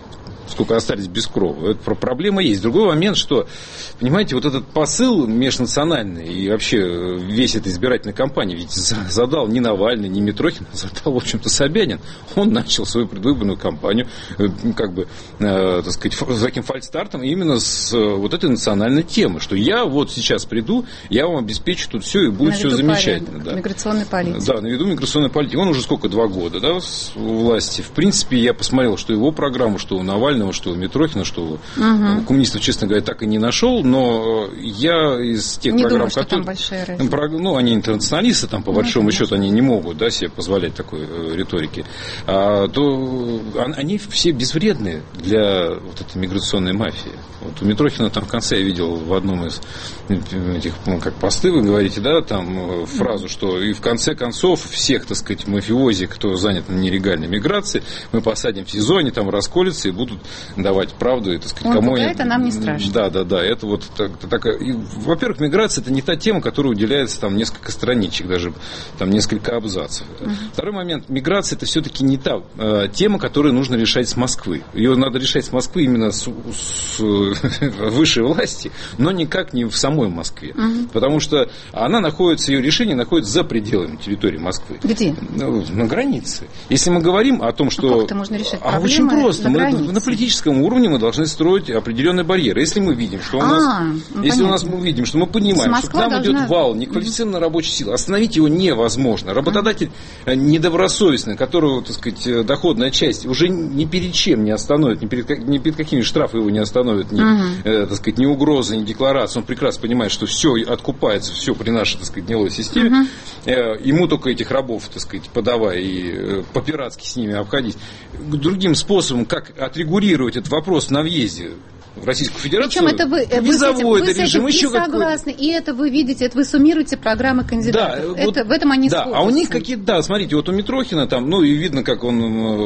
сколько остались без крова. Это проблема есть. Другой момент, что, понимаете, вот этот посыл межнациональный и вообще весь эта избирательная кампания ведь задал не Навальный, не Митрохин, задал, в общем-то, Собянин. Он начал свою предвыборную кампанию, как бы, э, так сказать, с таким фальстартом именно с вот этой национальной темы, что я вот сейчас приду, я вам обеспечу тут все, и будет все замечательно. Да. Миграционной политики. Да, на виду миграционной политики. Он уже сколько, два года, да, у власти. В принципе, я посмотрел, что его программа, что у Навального, что у Митрохина, что у угу. коммунистов, честно говоря, так и не нашел, но я из тех не программ, думаю, что которые... там большая разница. Ну, они интернационалисты, там, по ну, большому конечно. счету, они не могут, да, себе позволять такой э, риторики, а, то они все безвредны для вот этой миграционной мафии. Вот у Митрохина там в конце я видел в одном из этих, ну, как посты вы говорите, да, там фразу, что и в конце концов всех, так сказать, мафиози, кто занят на нелегальной миграции, мы посадим в СИЗО, они там расколются и будут давать правду, и, так сказать, он кому пугает, они... а нам не страшно. Да, да, да, это вот так, так... И, во-первых, миграция — это не та тема, которая уделяется там несколько страничек, даже там несколько абзацев. Uh-huh. Второй момент, миграция — это все-таки не та э, тема, которую нужно решать с Москвы. Ее надо решать с Москвы именно с, с высшей власти, но никак не в самой Москве. Uh-huh. Потому что она находится, ее решение находится за пределами территории Москвы. Где? Ну, на границе. Если мы говорим о том, что... А как это можно решать? А очень просто. На, мы, на политическом уровне мы должны строить определенные барьеры. Если мы видим, что у нас... А, ну, если у нас мы видим, что мы понимаем, что к нам должна... идет вал неквалифицированной рабочей силы, остановить его невозможно. Работодатель uh-huh. недобросовестный, которого, так сказать, доходная часть уже ни перед чем не остановит, ни перед, ни перед какими штрафами его не остановит, ни, uh-huh. э, так сказать, ни угрозы, ни декларации. Он прекрасно понимает, что все откупается, все при нашей, так сказать, гнилой системе. Uh-huh. Э, ему только этих рабов, так сказать, подавай и э, по-пиратски с ними обходить. Другим способом, как отрегулировать этот вопрос на въезде в Российскую Федерацию. Причем это вы, визовой вы, это режим, вы еще согласны, и это вы видите, это вы суммируете программы кандидатов. Да, это, вот, в этом они да, сходятся. А у них какие-то, да, смотрите, вот у Митрохина там, ну и видно, как он,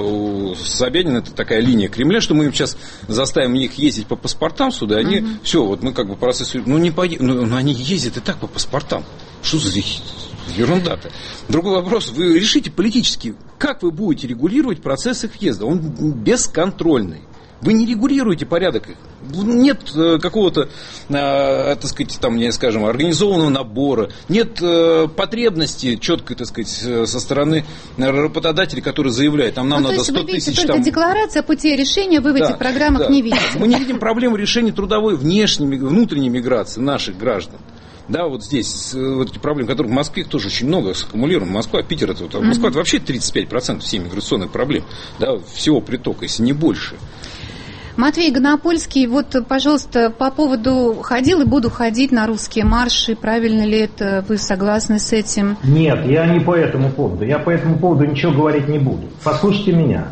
у Собянина, это такая линия Кремля, что мы им сейчас заставим их ездить по паспортам сюда, они, угу. все, вот мы как бы процесс, ну не по, ну, ну они ездят и так по паспортам. Что за ерунда-то? Другой вопрос, вы решите политически, как вы будете регулировать процесс их въезда? Он бесконтрольный. Вы не регулируете порядок. Нет э, какого-то, э, так сказать, там, не скажем, организованного набора, нет э, потребности четкой, так сказать, со стороны работодателя, который заявляет, там нам ну, надо сто тысяч. Только там... декларация, пути решения вы в да, этих программах да. не видите. Мы не видим проблемы решения трудовой, внешней, внутренней миграции наших граждан. Да, вот здесь вот эти проблемы, которых в Москве тоже очень много саккумулировано. Москва, Питер, это вот, Москва это вообще тридцать пять процентов всей миграционных проблем, да, всего притока, если не больше. Матвей Гонопольский, вот, пожалуйста, по поводу ходил и буду ходить на русские марши. Правильно ли это? Вы согласны с этим? Нет, я не по этому поводу. Я по этому поводу ничего говорить не буду. Послушайте меня.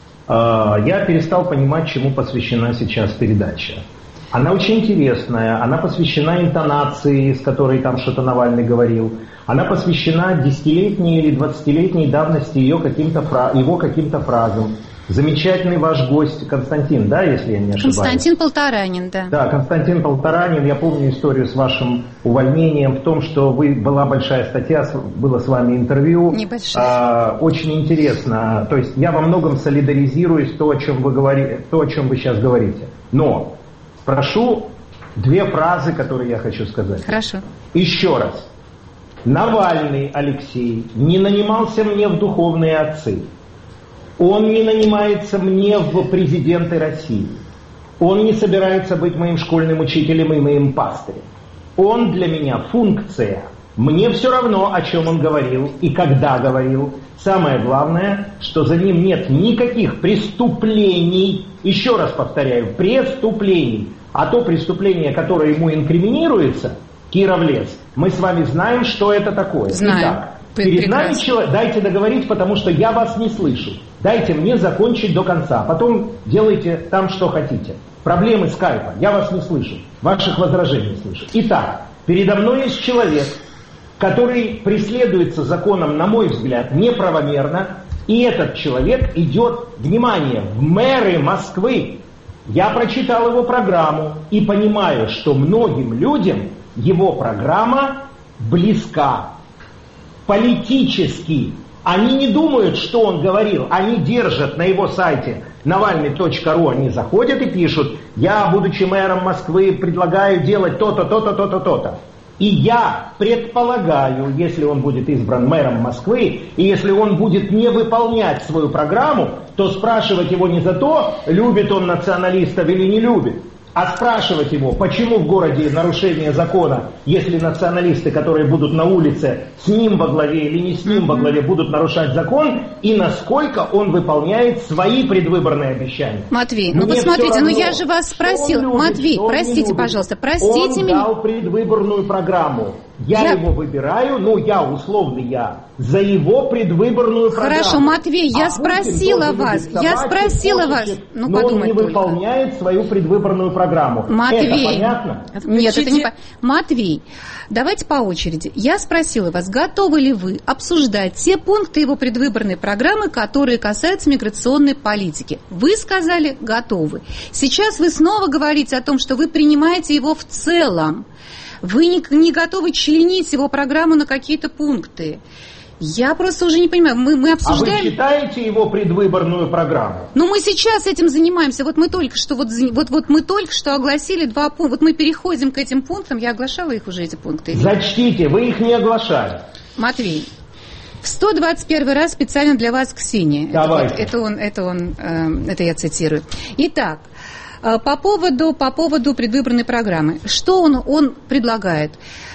Я перестал понимать, чему посвящена сейчас передача. Она очень интересная, она посвящена интонации, с которой там что-то Навальный говорил. Она посвящена десятилетней или двадцатилетней давности ее каким-то, его каким-то фразам. Замечательный ваш гость Константин, да, если я не ошибаюсь? Константин Полторанин, да. Да, Константин Полторанин. Я помню историю с вашим увольнением в том, что вы, была большая статья, было с вами интервью. Небольшая. А, очень интересно. То есть я во многом солидаризируюсь то, о чем вы говорите, то, о чем вы сейчас говорите. Но прошу две фразы, которые я хочу сказать. Хорошо. Еще раз. Навальный Алексей не нанимался мне в духовные отцы. Он не нанимается мне в президенты России. Он не собирается быть моим школьным учителем и моим пастырем. Он для меня функция. Мне все равно, о чем он говорил и когда говорил. Самое главное, что за ним нет никаких преступлений. Еще раз повторяю, преступлений. А то преступление, которое ему инкриминируется, Кировлес, мы с вами знаем, что это такое. Знаем. Итак, перед нами человек, дайте договорить, потому что я вас не слышу. Дайте мне закончить до конца, потом делайте там, что хотите. Проблемы скайпа, я вас не слышу, ваших возражений слышу. Итак, передо мной есть человек, который преследуется законом, на мой взгляд, неправомерно, и этот человек идет, внимание, в мэры Москвы. Я прочитал его программу и понимаю, что многим людям его программа близка. Политически. Они не думают, что он говорил. Они держат на его сайте навальный точка ру, они заходят и пишут: я, будучи мэром Москвы, предлагаю делать то-то, то-то, то-то, то-то. И я предполагаю, если он будет избран мэром Москвы, и если он будет не выполнять свою программу, то спрашивать его не за то, любит он националистов или не любит, а спрашивать его, почему в городе нарушение закона, если националисты, которые будут на улице, с ним во главе или не с ним во главе, будут нарушать закон, и насколько он выполняет свои предвыборные обещания. Матвей, ну посмотрите, ну я же вас спросил. любит, Матвей, простите, пожалуйста, простите он меня. Он дал предвыборную программу. Я, я его выбираю, ну я, условный я, за его предвыборную программу. Хорошо, Матвей, я а спросила вас, я спросила вас. Ну, но он не только. выполняет свою предвыборную программу. Матвей, это понятно? Нет, это не понятно. Матвей, давайте по очереди. Я спросила вас, готовы ли вы обсуждать те пункты его предвыборной программы, которые касаются миграционной политики? Вы сказали, готовы. Сейчас вы снова говорите о том, что вы принимаете его в целом. Вы не, не готовы членить его программу на какие-то пункты. Я просто уже не понимаю, мы, мы обсуждаем... А вы читаете его предвыборную программу? Ну, мы сейчас этим занимаемся. Вот мы только что, вот, вот, вот мы только что огласили два пункта. Вот мы переходим к этим пунктам. Я оглашала их уже, эти пункты. Зачтите, вы их не оглашали. Матвей, в сто двадцать первый раз специально для вас, Ксения. Давайте. Это, это, он, это, он, э, это я цитирую. Итак, По поводу, по поводу предвыборной программы. Что он, он предлагает?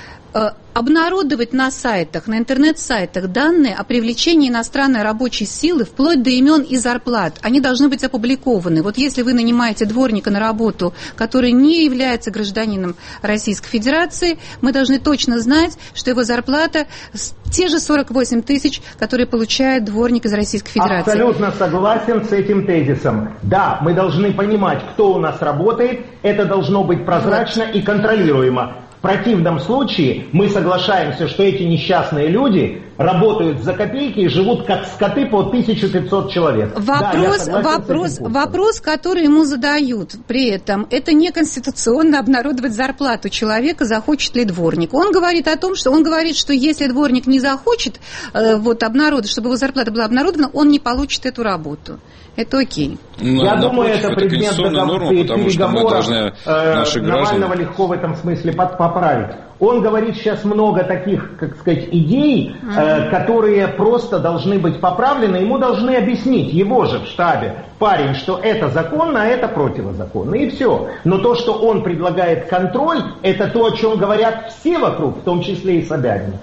Обнародовать на сайтах, на интернет-сайтах данные о привлечении иностранной рабочей силы вплоть до имен и зарплат. Они должны быть опубликованы. Вот если вы нанимаете дворника на работу, который не является гражданином Российской Федерации, мы должны точно знать, что его зарплата те же сорок восемь тысяч, которые получает дворник из Российской Федерации. Абсолютно согласен с этим тезисом. Да, мы должны понимать, кто у нас работает. Это должно быть прозрачно вот. И контролируемо. В противном случае мы соглашаемся, что эти несчастные люди работают за копейки и живут как скоты по тысяча пятьсот человек. Вопрос, да, вопрос, вопрос, который ему задают при этом, это неконституционно обнародовать зарплату человека, захочет ли дворник. Он говорит о том, что он говорит, что если дворник не захочет э, вот, обнародовать, чтобы его зарплата была обнародована, он не получит эту работу. Это окей. Но, Я напротив, думаю, это предмет договоров, э, Навального легко в этом смысле поправить. Он говорит сейчас много таких, как сказать, идей, э, которые просто должны быть поправлены. Ему должны объяснить, его же в штабе, парень, что это законно, а это противозаконно. И все. Но то, что он предлагает контроль, это то, о чем говорят все вокруг, в том числе и Собянин.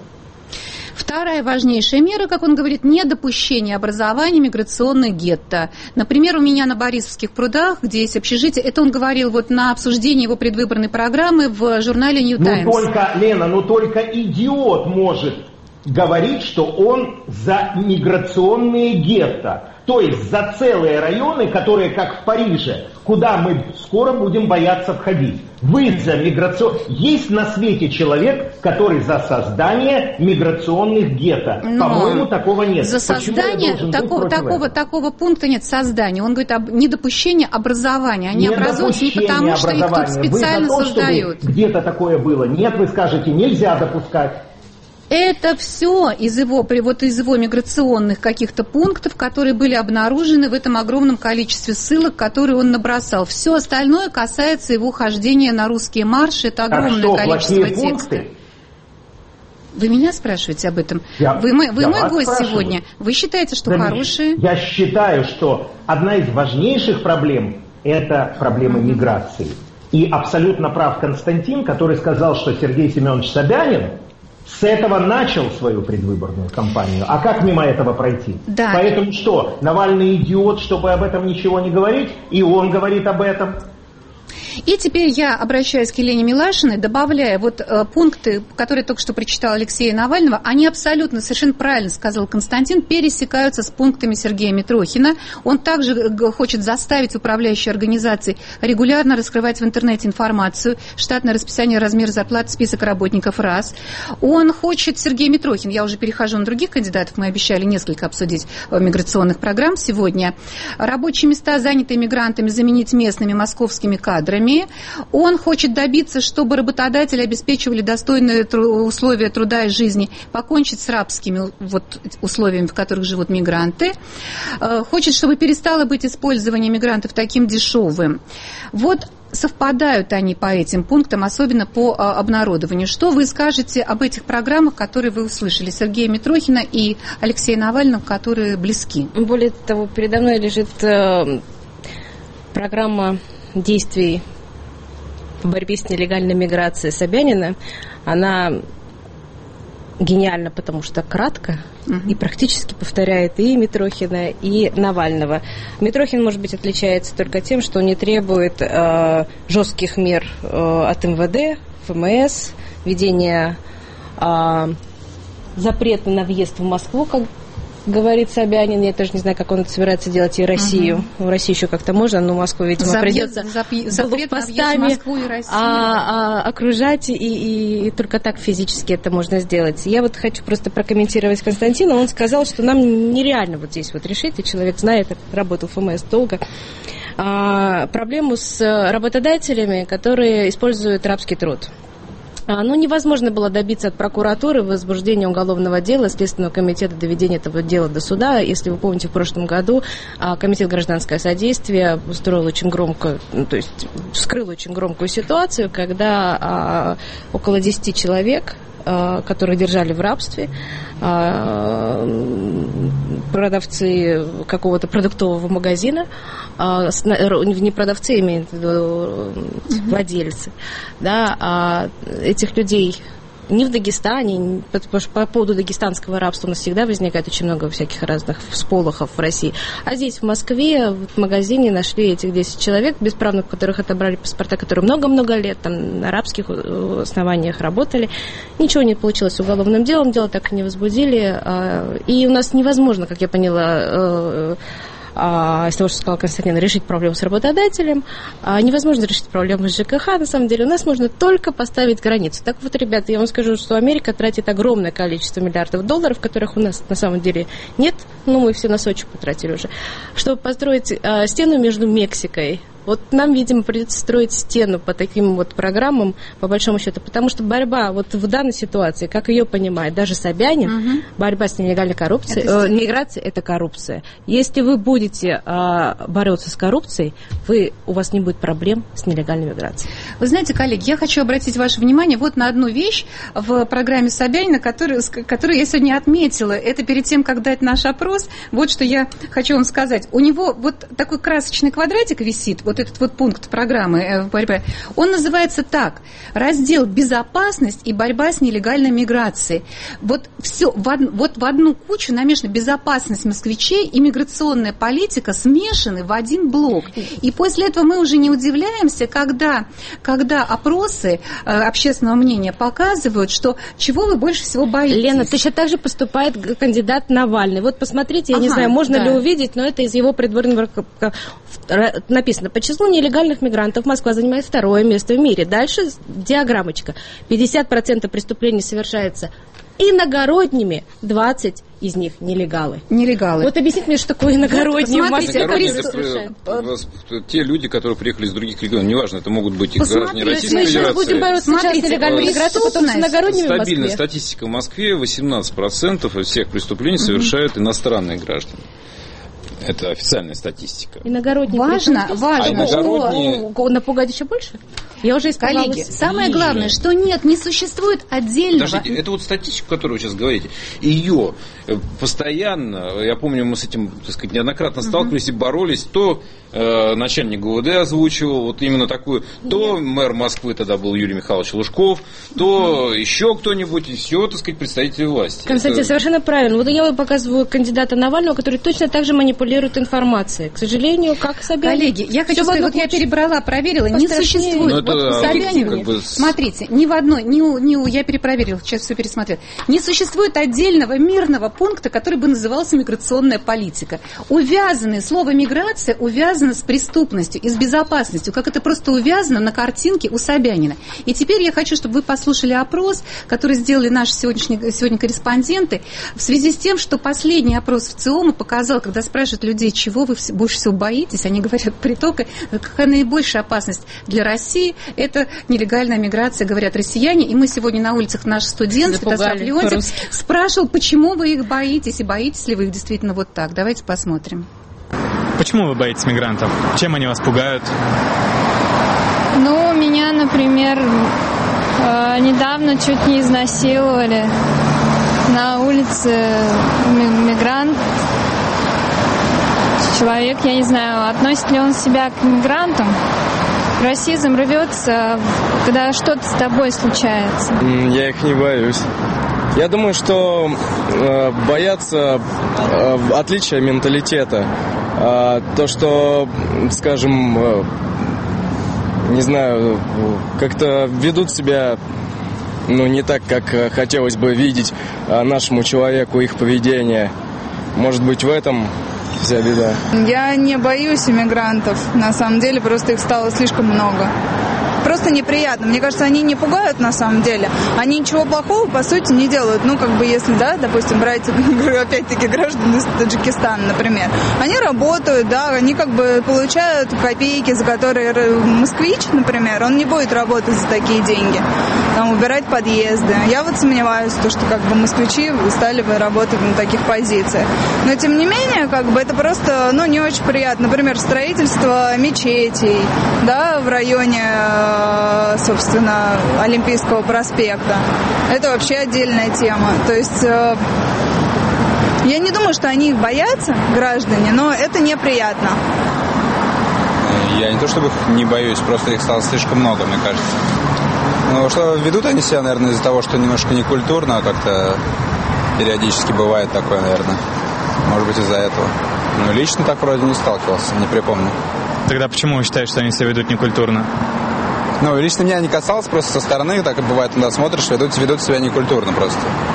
Вторая важнейшая мера, как он говорит, недопущение образования миграционных гетто. Например, у меня на Борисовских прудах, где есть общежитие, это он говорил вот на обсуждении его предвыборной программы в журнале New Times. Ну только, Лена, ну только идиот может говорить, что он за миграционные гетто. То есть за целые районы, которые, как в Париже, куда мы скоро будем бояться входить. Вы за миграцион... Есть на свете человек, который за создание миграционных гетто. Но по-моему, такого нет. За создание такого, такого, такого пункта нет создания. Он говорит об недопущении образования. Они образуются не потому, что их тут специально вы за то, создают. Где-то такое было. Нет, вы скажете, нельзя допускать. Это все из его, вот из его миграционных каких-то пунктов, которые были обнаружены в этом огромном количестве ссылок, которые он набросал. Все остальное касается его хождения на русские марши. Это огромное что, количество текста. Пункты? Вы меня спрашиваете об этом? Я, вы мой, вы мой гость спрашиваю. сегодня. Вы считаете, что да хорошие? Я считаю, что одна из важнейших проблем – это проблема миграции. И абсолютно прав Константин, который сказал, что Сергей Семенович Собянин с этого начал свою предвыборную кампанию. А как мимо этого пройти? Да. Поэтому что, Навальный идиот, чтобы об этом ничего не говорить? И он говорит об этом. И теперь я обращаюсь к Елене Милашиной, добавляя вот э, пункты, которые только что прочитал Алексея Навального, они абсолютно, совершенно правильно сказал Константин, пересекаются с пунктами Сергея Митрохина. Он также хочет заставить управляющие организации регулярно раскрывать в интернете информацию, штатное расписание, размер зарплат, список работников раз. Он хочет, Сергей Митрохин, я уже перехожу на других кандидатов, мы обещали несколько обсудить миграционных программ сегодня, рабочие места, занятые мигрантами, заменить местными московскими кадрами. армии. Он хочет добиться, чтобы работодатели обеспечивали достойные тру- условия труда и жизни, покончить с рабскими вот, условиями, в которых живут мигранты. Хочет, чтобы перестало быть использование мигрантов таким дешевым. Вот совпадают они по этим пунктам, особенно по а, обнародованию. Что вы скажете об этих программах, которые вы услышали, Сергея Митрохина и Алексея Навального, которые близки? Более того, передо мной лежит э, программа действий по борьбе с нелегальной миграцией Собянина. Она гениально, потому что кратко uh-huh. и практически повторяет и Митрохина, и Навального. Митрохин, может быть, отличается только тем, что он не требует э, жестких мер э, от эм вэ дэ, эф эм эс, введения э, запрета на въезд в Москву, как говорит Собянин. Я тоже не знаю, как он это собирается делать и Россию. Uh-huh. В России еще как-то можно, но Москву, видимо, Запрет, придется запи- запрет на въезд в Москву и Россию. А, а, окружать, и, и, и только так физически это можно сделать. Я вот хочу просто прокомментировать Константина. Он сказал, что нам нереально вот здесь вот решить, и человек знает, работал в эф эм эс долго, а, проблему с работодателями, которые используют рабский труд. Ну, невозможно было добиться от прокуратуры возбуждения уголовного дела, Следственного комитета, доведения этого дела до суда. Если вы помните, в прошлом году Комитет гражданское содействие устроил очень громко, ну, то есть вскрыл очень громкую ситуацию, когда а, около десяти человек, а, которых держали в рабстве, а, продавцы какого-то продуктового магазина, а, не продавцы, имеют в виду владельцы, да, а этих людей ни в Дагестане, по, по поводу дагестанского рабства у нас всегда возникает очень много всяких разных всполохов в России. А здесь, в Москве, в магазине нашли этих десять человек бесправных, у которых отобрали паспорта, которые много-много лет там на арабских основаниях работали. Ничего не получилось с уголовным делом, дело так и не возбудили. И у нас невозможно, как я поняла, А, из того, что сказал Константин, решить проблему с работодателем. А, невозможно решить проблему с ЖКХ, на самом деле. У нас можно только поставить границу. Так вот, ребята, я вам скажу, что Америка тратит огромное количество миллиардов долларов, которых у нас на самом деле нет. Ну, мы все на Сочи потратили уже. Чтобы построить а, стену между Мексикой. Вот нам, видимо, придется строить стену по таким вот программам, по большому счету, потому что борьба вот в данной ситуации, как ее понимает даже Собянин, угу. борьба с нелегальной коррупцией, это... э, миграцией – это коррупция. Если вы будете э, бороться с коррупцией, вы, у вас не будет проблем с нелегальной миграцией. Вы знаете, коллеги, я хочу обратить ваше внимание вот на одну вещь в программе Собянина, которую, которую я сегодня отметила. Это перед тем, как дать наш опрос, вот что я хочу вам сказать. У него вот такой красочный квадратик висит, вот этот вот пункт программы борьбы, он называется так: раздел «Безопасность и борьба с нелегальной миграцией». Вот все, в, од, вот в одну кучу намешана безопасность москвичей и миграционная политика смешаны в один блок. И после этого мы уже не удивляемся, когда, когда опросы э, общественного мнения показывают, что чего вы больше всего боитесь. Лена, точно так же поступает кандидат Навальный. Вот посмотрите, я ага, не знаю, можно да. ли увидеть, но это из его предвыборного написано: по числу нелегальных мигрантов Москва занимает второе место в мире. Дальше диаграммочка. пятьдесят процентов преступлений совершается иногородними, двадцать из них нелегалы. Нелегалы. Вот объясните мне, что такое иногородние в Москве. Это те люди, которые приехали из других регионов. Неважно, это могут быть и граждане Российской Федерации. Мы сейчас будем бороться сейчас с нелегальной миграцией, потом с иногородними в Москве. Стабильная статистика в Москве: восемнадцать процентов всех преступлений совершают иностранные граждане. Это официальная статистика. Иногородние важно, важно. А иногородние... Что, напугать еще больше? Я уже испугалась. Коллеги, самое Ниже. главное, что нет, не существует отдельного... Подождите, это вот статистика, о которой вы сейчас говорите, ее постоянно, я помню, мы с этим, так сказать, неоднократно сталкивались uh-huh. и боролись, то э, начальник ГУВД озвучивал вот именно такую, то Нет. мэр Москвы тогда был Юрий Михайлович Лужков, то uh-huh. еще кто-нибудь, и все, так сказать, представители власти. Константин, это... совершенно правильно. Вот я вам показываю кандидата Навального, который точно так же манипулирует информацией. К сожалению, как Собянин. Коллеги, я хочу сказать, вот я перебрала, проверила, не существует. Это, вот Собянин, как бы... смотрите, ни в одной, ни у, ни у, я перепроверила, сейчас все пересмотрела, не существует отдельного мирного пункта, который бы назывался миграционная политика. Увязанное слово миграция увязано с преступностью и с безопасностью, как это просто увязано на картинке у Собянина. И теперь я хочу, чтобы вы послушали опрос, который сделали наши сегодняшние, сегодня корреспонденты, в связи с тем, что последний опрос в ЦИОМа показал, когда спрашивают спрашивают людей, чего вы больше всего боитесь, они говорят, притока, какая наибольшая опасность для России, это нелегальная миграция, говорят россияне. И мы сегодня на улицах, наш студент Святослав Леонтьев спрашивал, почему вы их боитесь, и боитесь ли вы их действительно вот так. Давайте посмотрим. Почему вы боитесь мигрантов? Чем они вас пугают? Ну, меня, например, недавно чуть не изнасиловали. На улице мигрант, человек, я не знаю, относит ли он себя к мигрантам. Расизм рвется, когда что-то с тобой случается. Я их не боюсь. Я думаю, что э, боятся э, отличия менталитета. Э, то, что, скажем, э, не знаю, как-то ведут себя, ну, не так, как хотелось бы видеть э, нашему человеку их поведение. Может быть, в этом вся беда. Я не боюсь иммигрантов, на самом деле, просто их стало слишком много. Просто неприятно. Мне кажется, они не пугают на самом деле. Они ничего плохого, по сути, не делают. Ну, как бы, если, да, допустим, брать, опять-таки, граждан из Таджикистана, например. Они работают, да, они как бы получают копейки, за которые москвич, например, он не будет работать за такие деньги. Там, убирать подъезды. Я вот сомневаюсь, то, что как бы москвичи стали бы работать на таких позициях. Но, тем не менее, как бы, это просто, ну, не очень приятно. Например, строительство мечетей, да, в районе, собственно, Олимпийского проспекта. Это вообще отдельная тема. То есть э, я не думаю, что они их боятся, граждане, но это неприятно. Я не то чтобы их не боюсь, просто их стало слишком много, мне кажется. Ну, что ведут они себя, наверное, из-за того, что немножко некультурно, а как-то периодически бывает такое, наверное. Может быть, из-за этого. Ну, лично так вроде не сталкивался, не припомню. Тогда почему вы считаете, что они себя ведут некультурно? Ну, лично меня не касалось, просто со стороны, так и бывает, когда смотришь, ведут, ведут себя некультурно просто.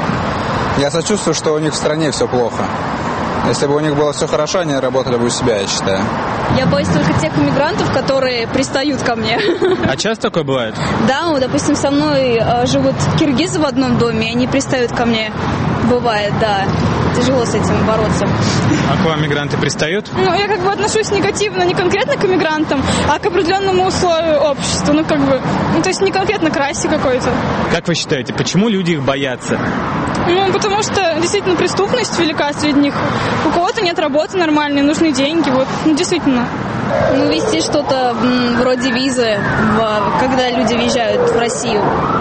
Я сочувствую, что у них в стране все плохо. Если бы у них было все хорошо, они работали бы у себя, я считаю. Я боюсь только тех иммигрантов, которые пристают ко мне. А часто такое бывает? Да, ну, допустим, со мной э, живут киргизы в одном доме, и они пристают ко мне. Бывает, да. Тяжело с этим бороться. А к вам мигранты пристают? Ну, я как бы отношусь негативно не конкретно к иммигрантам, а к определенному условию общества. Ну, как бы, ну, то есть не конкретно к расе какой-то. Как вы считаете, почему люди их боятся? Ну, потому что действительно преступность велика среди них. У кого-то нет работы нормальной, нужны деньги, вот, ну, действительно. Ну, вести что-то м, вроде визы, в, когда люди въезжают в Россию.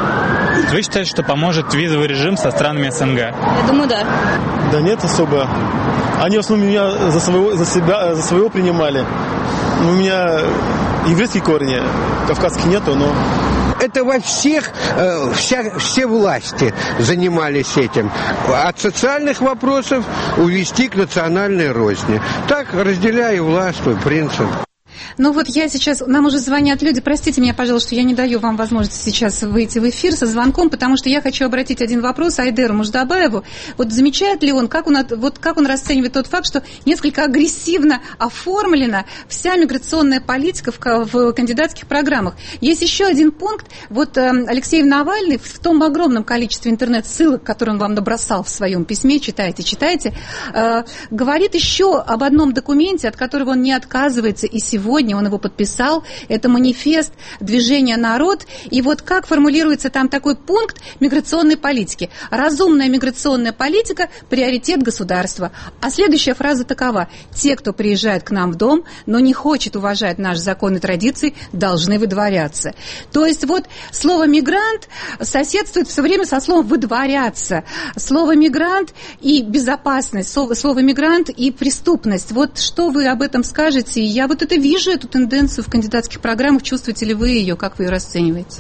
Вы считаете, что поможет визовый режим со странами СНГ? Я думаю, да. Да нет особо. Они в основном меня за своего, за себя, за своего принимали. У меня еврейские корни, кавказских нету, но... Это во всех, э, вся, все власти занимались этим. От социальных вопросов увести к национальной розни. Так, разделяя власть, свой принцип. Ну вот я сейчас, нам уже звонят люди, простите меня, пожалуйста, что я не даю вам возможности сейчас выйти в эфир со звонком, потому что я хочу обратить один вопрос Айдеру Муждабаеву. Вот замечает ли он, как он, вот как он расценивает тот факт, что несколько агрессивно оформлена вся миграционная политика в, в кандидатских программах. Есть еще один пункт, вот э, Алексей Навальный в том огромном количестве интернет-ссылок, которые он вам набросал в своем письме, читайте, читайте, э, говорит еще об одном документе, от которого он не отказывается и сегодня Сегодня он его подписал, это манифест движения «Народ», и вот как формулируется там такой пункт миграционной политики. Разумная миграционная политика – приоритет государства. А следующая фраза такова: те, кто приезжает к нам в дом, но не хочет уважать наши законы и традиции, должны выдворяться. То есть вот слово «мигрант» соседствует все время со словом «выдворяться». Слово «мигрант» и безопасность, слово, слово «мигрант» и преступность. Вот что вы об этом скажете? Я вот это вижу, эту тенденцию в кандидатских программах. Чувствуете ли вы ее? Как вы ее расцениваете?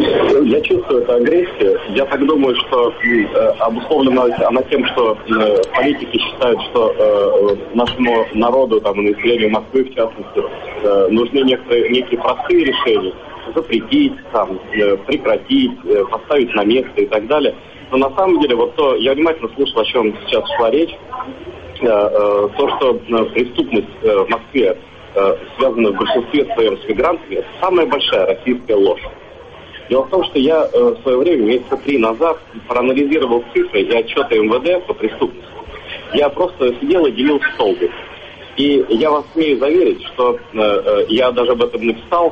Я чувствую эту агрессию. Я так думаю, что э, обусловлена она тем, что э, политики считают, что э, нашему народу, там, и населению Москвы, в частности, э, нужны некоторые, некие простые решения. Запретить, там, э, прекратить, э, поставить на место и так далее. Но на самом деле, вот то, я внимательно слушал, о чем сейчас шла речь. Э, э, то, что э, преступность э, в Москве связанная в большинстве своем с мигрантами, это самая большая российская ложь. Дело в том, что я э, в свое время, месяца три назад, проанализировал цифры и отчеты эм вэ дэ по преступности. Я просто сидел и делил столбик. И я вас смею заверить, что э, я даже об этом написал,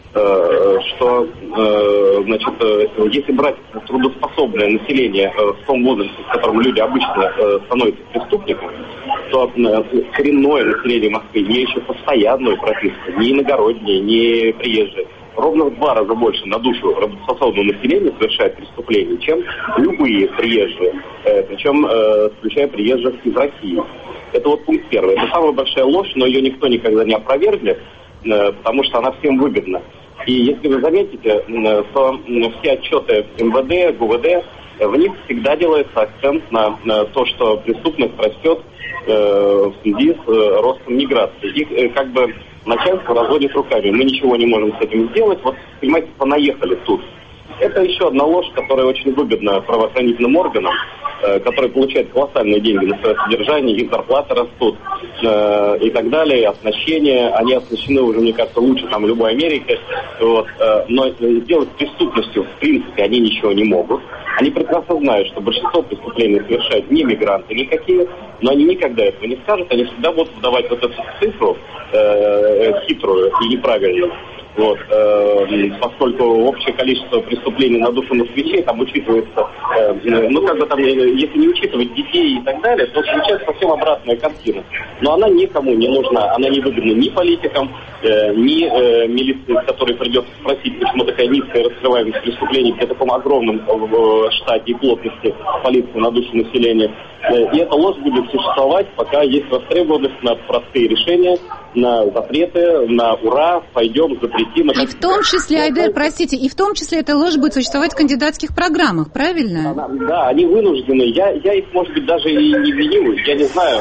э, что э, значит, э, если брать трудоспособное население э, в том возрасте, в котором люди обычно э, становятся преступниками, то э, коренное население Москвы, имеющее постоянную прописку, не иногородние, не приезжие, ровно в два раза больше на душу работоспособного населения совершает преступления, чем любые приезжие, э, причем э, включая приезжих из России. Это вот пункт первый. Это самая большая ложь, но ее никто никогда не опровергнет, э, потому что она всем выгодна. И если вы заметите, э, то э, все отчеты эм вэ дэ, гэ вэ дэ, э, в них всегда делается акцент на, на то, что преступность растет э, в связи с э, ростом миграции. И э, как бы начальство разводит руками. Мы ничего не можем с этим сделать. Вот, понимаете, понаехали тут. Это еще одна ложь, которая очень выгодна правоохранительным органам, э, которые получают колоссальные деньги на свое содержание, их зарплаты растут э, и так далее, и оснащение. Они оснащены уже, мне кажется, лучше там любой Америки. Вот, э, но сделать преступностью, в принципе, они ничего не могут. Они прекрасно знают, что большинство преступлений совершают не мигранты никакие, но они никогда этого не скажут. Они всегда будут выдавать вот эту цифру э, хитрую и неправильную. Вот, э, поскольку общее количество преступлений на душу москвичей там учитывается, э, ну как бы там, если не учитывать детей и так далее, то получается совсем обратная картина. Но она никому не нужна, она не выгодна ни политикам, э, ни э, милиции, которой придется спросить, почему такая низкая раскрываемость преступлений при таком огромном э, штате и плотности полиции на душу населения. Э, и эта ложь будет существовать, пока есть востребованность на простые решения, на запреты, на ура, пойдем, запретим. И в том числе, Айдар, простите, и в том числе эта ложь будет существовать в кандидатских программах, правильно? Да, да, они вынуждены. Я, я их, может быть, даже и не виню, я не знаю.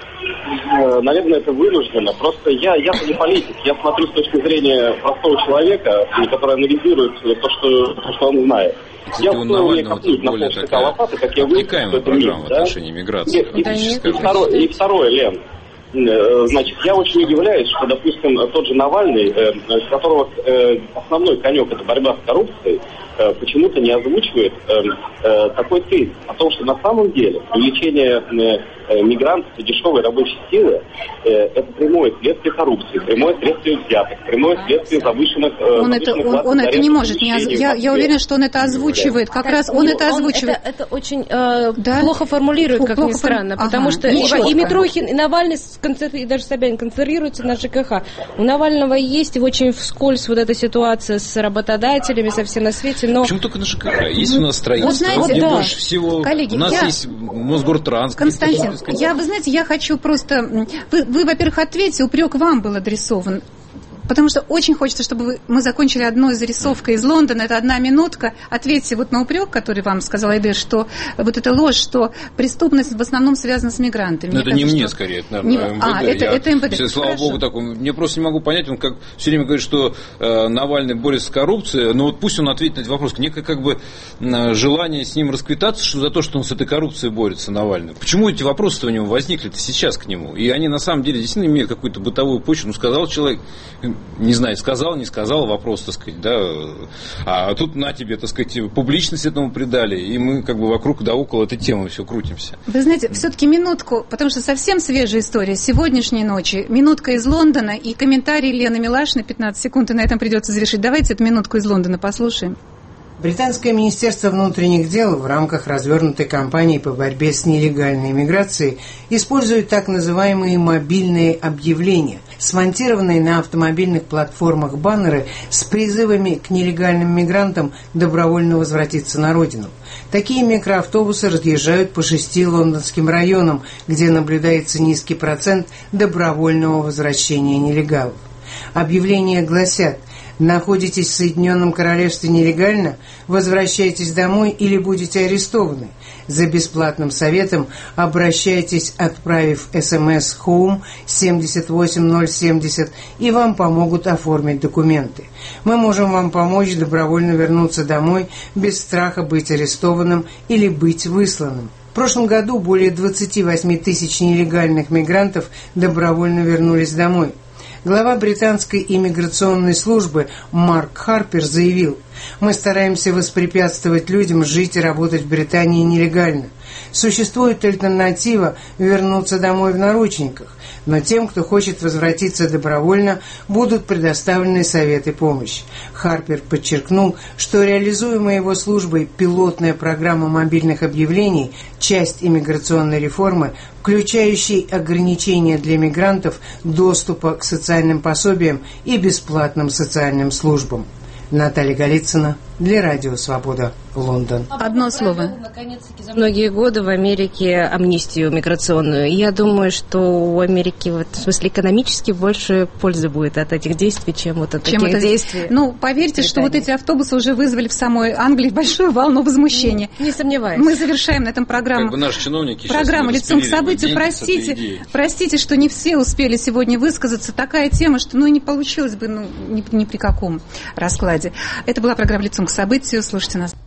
Наверное, это вынуждено. Просто я, я-то не политик. Я смотрю с точки зрения простого человека, который анализирует то, что, то, что он знает. Кстати, у Навального тут более такая обтекаемая программа в отношении миграции. И, и, и, второе, и второе, Лен. Значит, я очень удивляюсь, что, допустим, тот же Навальный, э, которого э, основной конек это борьба с коррупцией, э, почему-то не озвучивает э, э, такой тезис о том, что на самом деле привлечение э, мигрантов и дешевой рабочей силы э, это прямое следствие коррупции, прямое следствие взяток, прямое следствие завышенных... Э, он это, он, он это не может. Не оз... я, я уверена, что он это озвучивает. Как так, раз он, он это озвучивает. Он это, это очень э, да? плохо формулирует, как плохо ни странно, ага. потому что и, и Митрохин, и Навальный... и даже Собянин концентрируется на ЖКХ. У Навального есть очень вскользь вот эта ситуация с работодателями, со всем на свете, но... Почему только на ЖКХ? Есть у нас строительство, вот, знаете, да. больше всего... Коллеги, у нас я... есть Мосгортранс. Константин, я, вы знаете, я хочу просто... Вы, вы, во-первых, ответьте, упрек вам был адресован. Потому что очень хочется, чтобы вы, мы закончили одной зарисовкой из Лондона. Это одна минутка. Ответьте вот на упрек, который вам сказал Айдар, что вот эта ложь, что преступность в основном связана с мигрантами. Но это кажется, не мне, что... скорее, это, наверное, не... А, это, это эм вэ дэ. Все, слава Хорошо. Богу, так, мне просто не могу понять, он как все время говорит, что э, Навальный борется с коррупцией, но вот пусть он ответит на этот вопрос. Некое как бы э, желание с ним расквитаться, что за то, что он с этой коррупцией борется, Навальный. Почему эти вопросы у него возникли-то сейчас к нему? И они на самом деле действительно имеют какую-то бытовую почву. Ну, сказал человек... Не знаю, сказал, не сказал, вопрос, так сказать, да. А тут на тебе, так сказать, публичность этому придали, и мы как бы вокруг да около этой темы все крутимся. Вы знаете, все-таки минутку, потому что совсем свежая история сегодняшней ночи. Минутка из Лондона и комментарий Лены Милашиной, пятнадцать секунд, и на этом придется завершить. Давайте эту минутку из Лондона послушаем. Британское министерство внутренних дел в рамках развернутой кампании по борьбе с нелегальной иммиграцией использует так называемые мобильные объявления, смонтированные на автомобильных платформах баннеры с призывами к нелегальным мигрантам добровольно возвратиться на родину. Такие микроавтобусы разъезжают по шести лондонским районам, где наблюдается низкий процент добровольного возвращения нелегалов. Объявления гласят: находитесь в Соединенном Королевстве нелегально, возвращайтесь домой или будете арестованы. За бесплатным советом обращайтесь, отправив смс «Home» семьдесят восемь ноль семьдесят, и вам помогут оформить документы. Мы можем вам помочь добровольно вернуться домой без страха быть арестованным или быть высланным. В прошлом году более двадцать восемь тысяч нелегальных мигрантов добровольно вернулись домой. Глава британской иммиграционной службы Марк Харпер заявил: «Мы стараемся воспрепятствовать людям жить и работать в Британии нелегально. Существует альтернатива вернуться домой в наручниках, но тем, кто хочет возвратиться добровольно, будут предоставлены совет и помощь. Харпер подчеркнул, что реализуемая его службой пилотная программа мобильных объявлений – часть иммиграционной реформы, включающей ограничения для мигрантов доступа к социальным пособиям и бесплатным социальным службам. Наталья Голицына для Радио Свобода, Лондон. Одно слово. Наконец-таки за многие годы в Америке амнистию миграционную. И я думаю, что у Америки в этом смысле экономически больше пользы будет от этих действий, чем вот от чем таких это... действий. Ну, поверьте, что вот эти автобусы уже вызвали в самой Англии большую волну возмущения. Не, не сомневаюсь. Мы завершаем на этом программу. Как бы наши чиновники программу «Лицом к событию». Простите, простите, что не все успели сегодня высказаться. Такая тема, что ну не получилось бы ну, ни, ни при каком раскладе. Это была программа «Лицом к событию». Слушайте нас.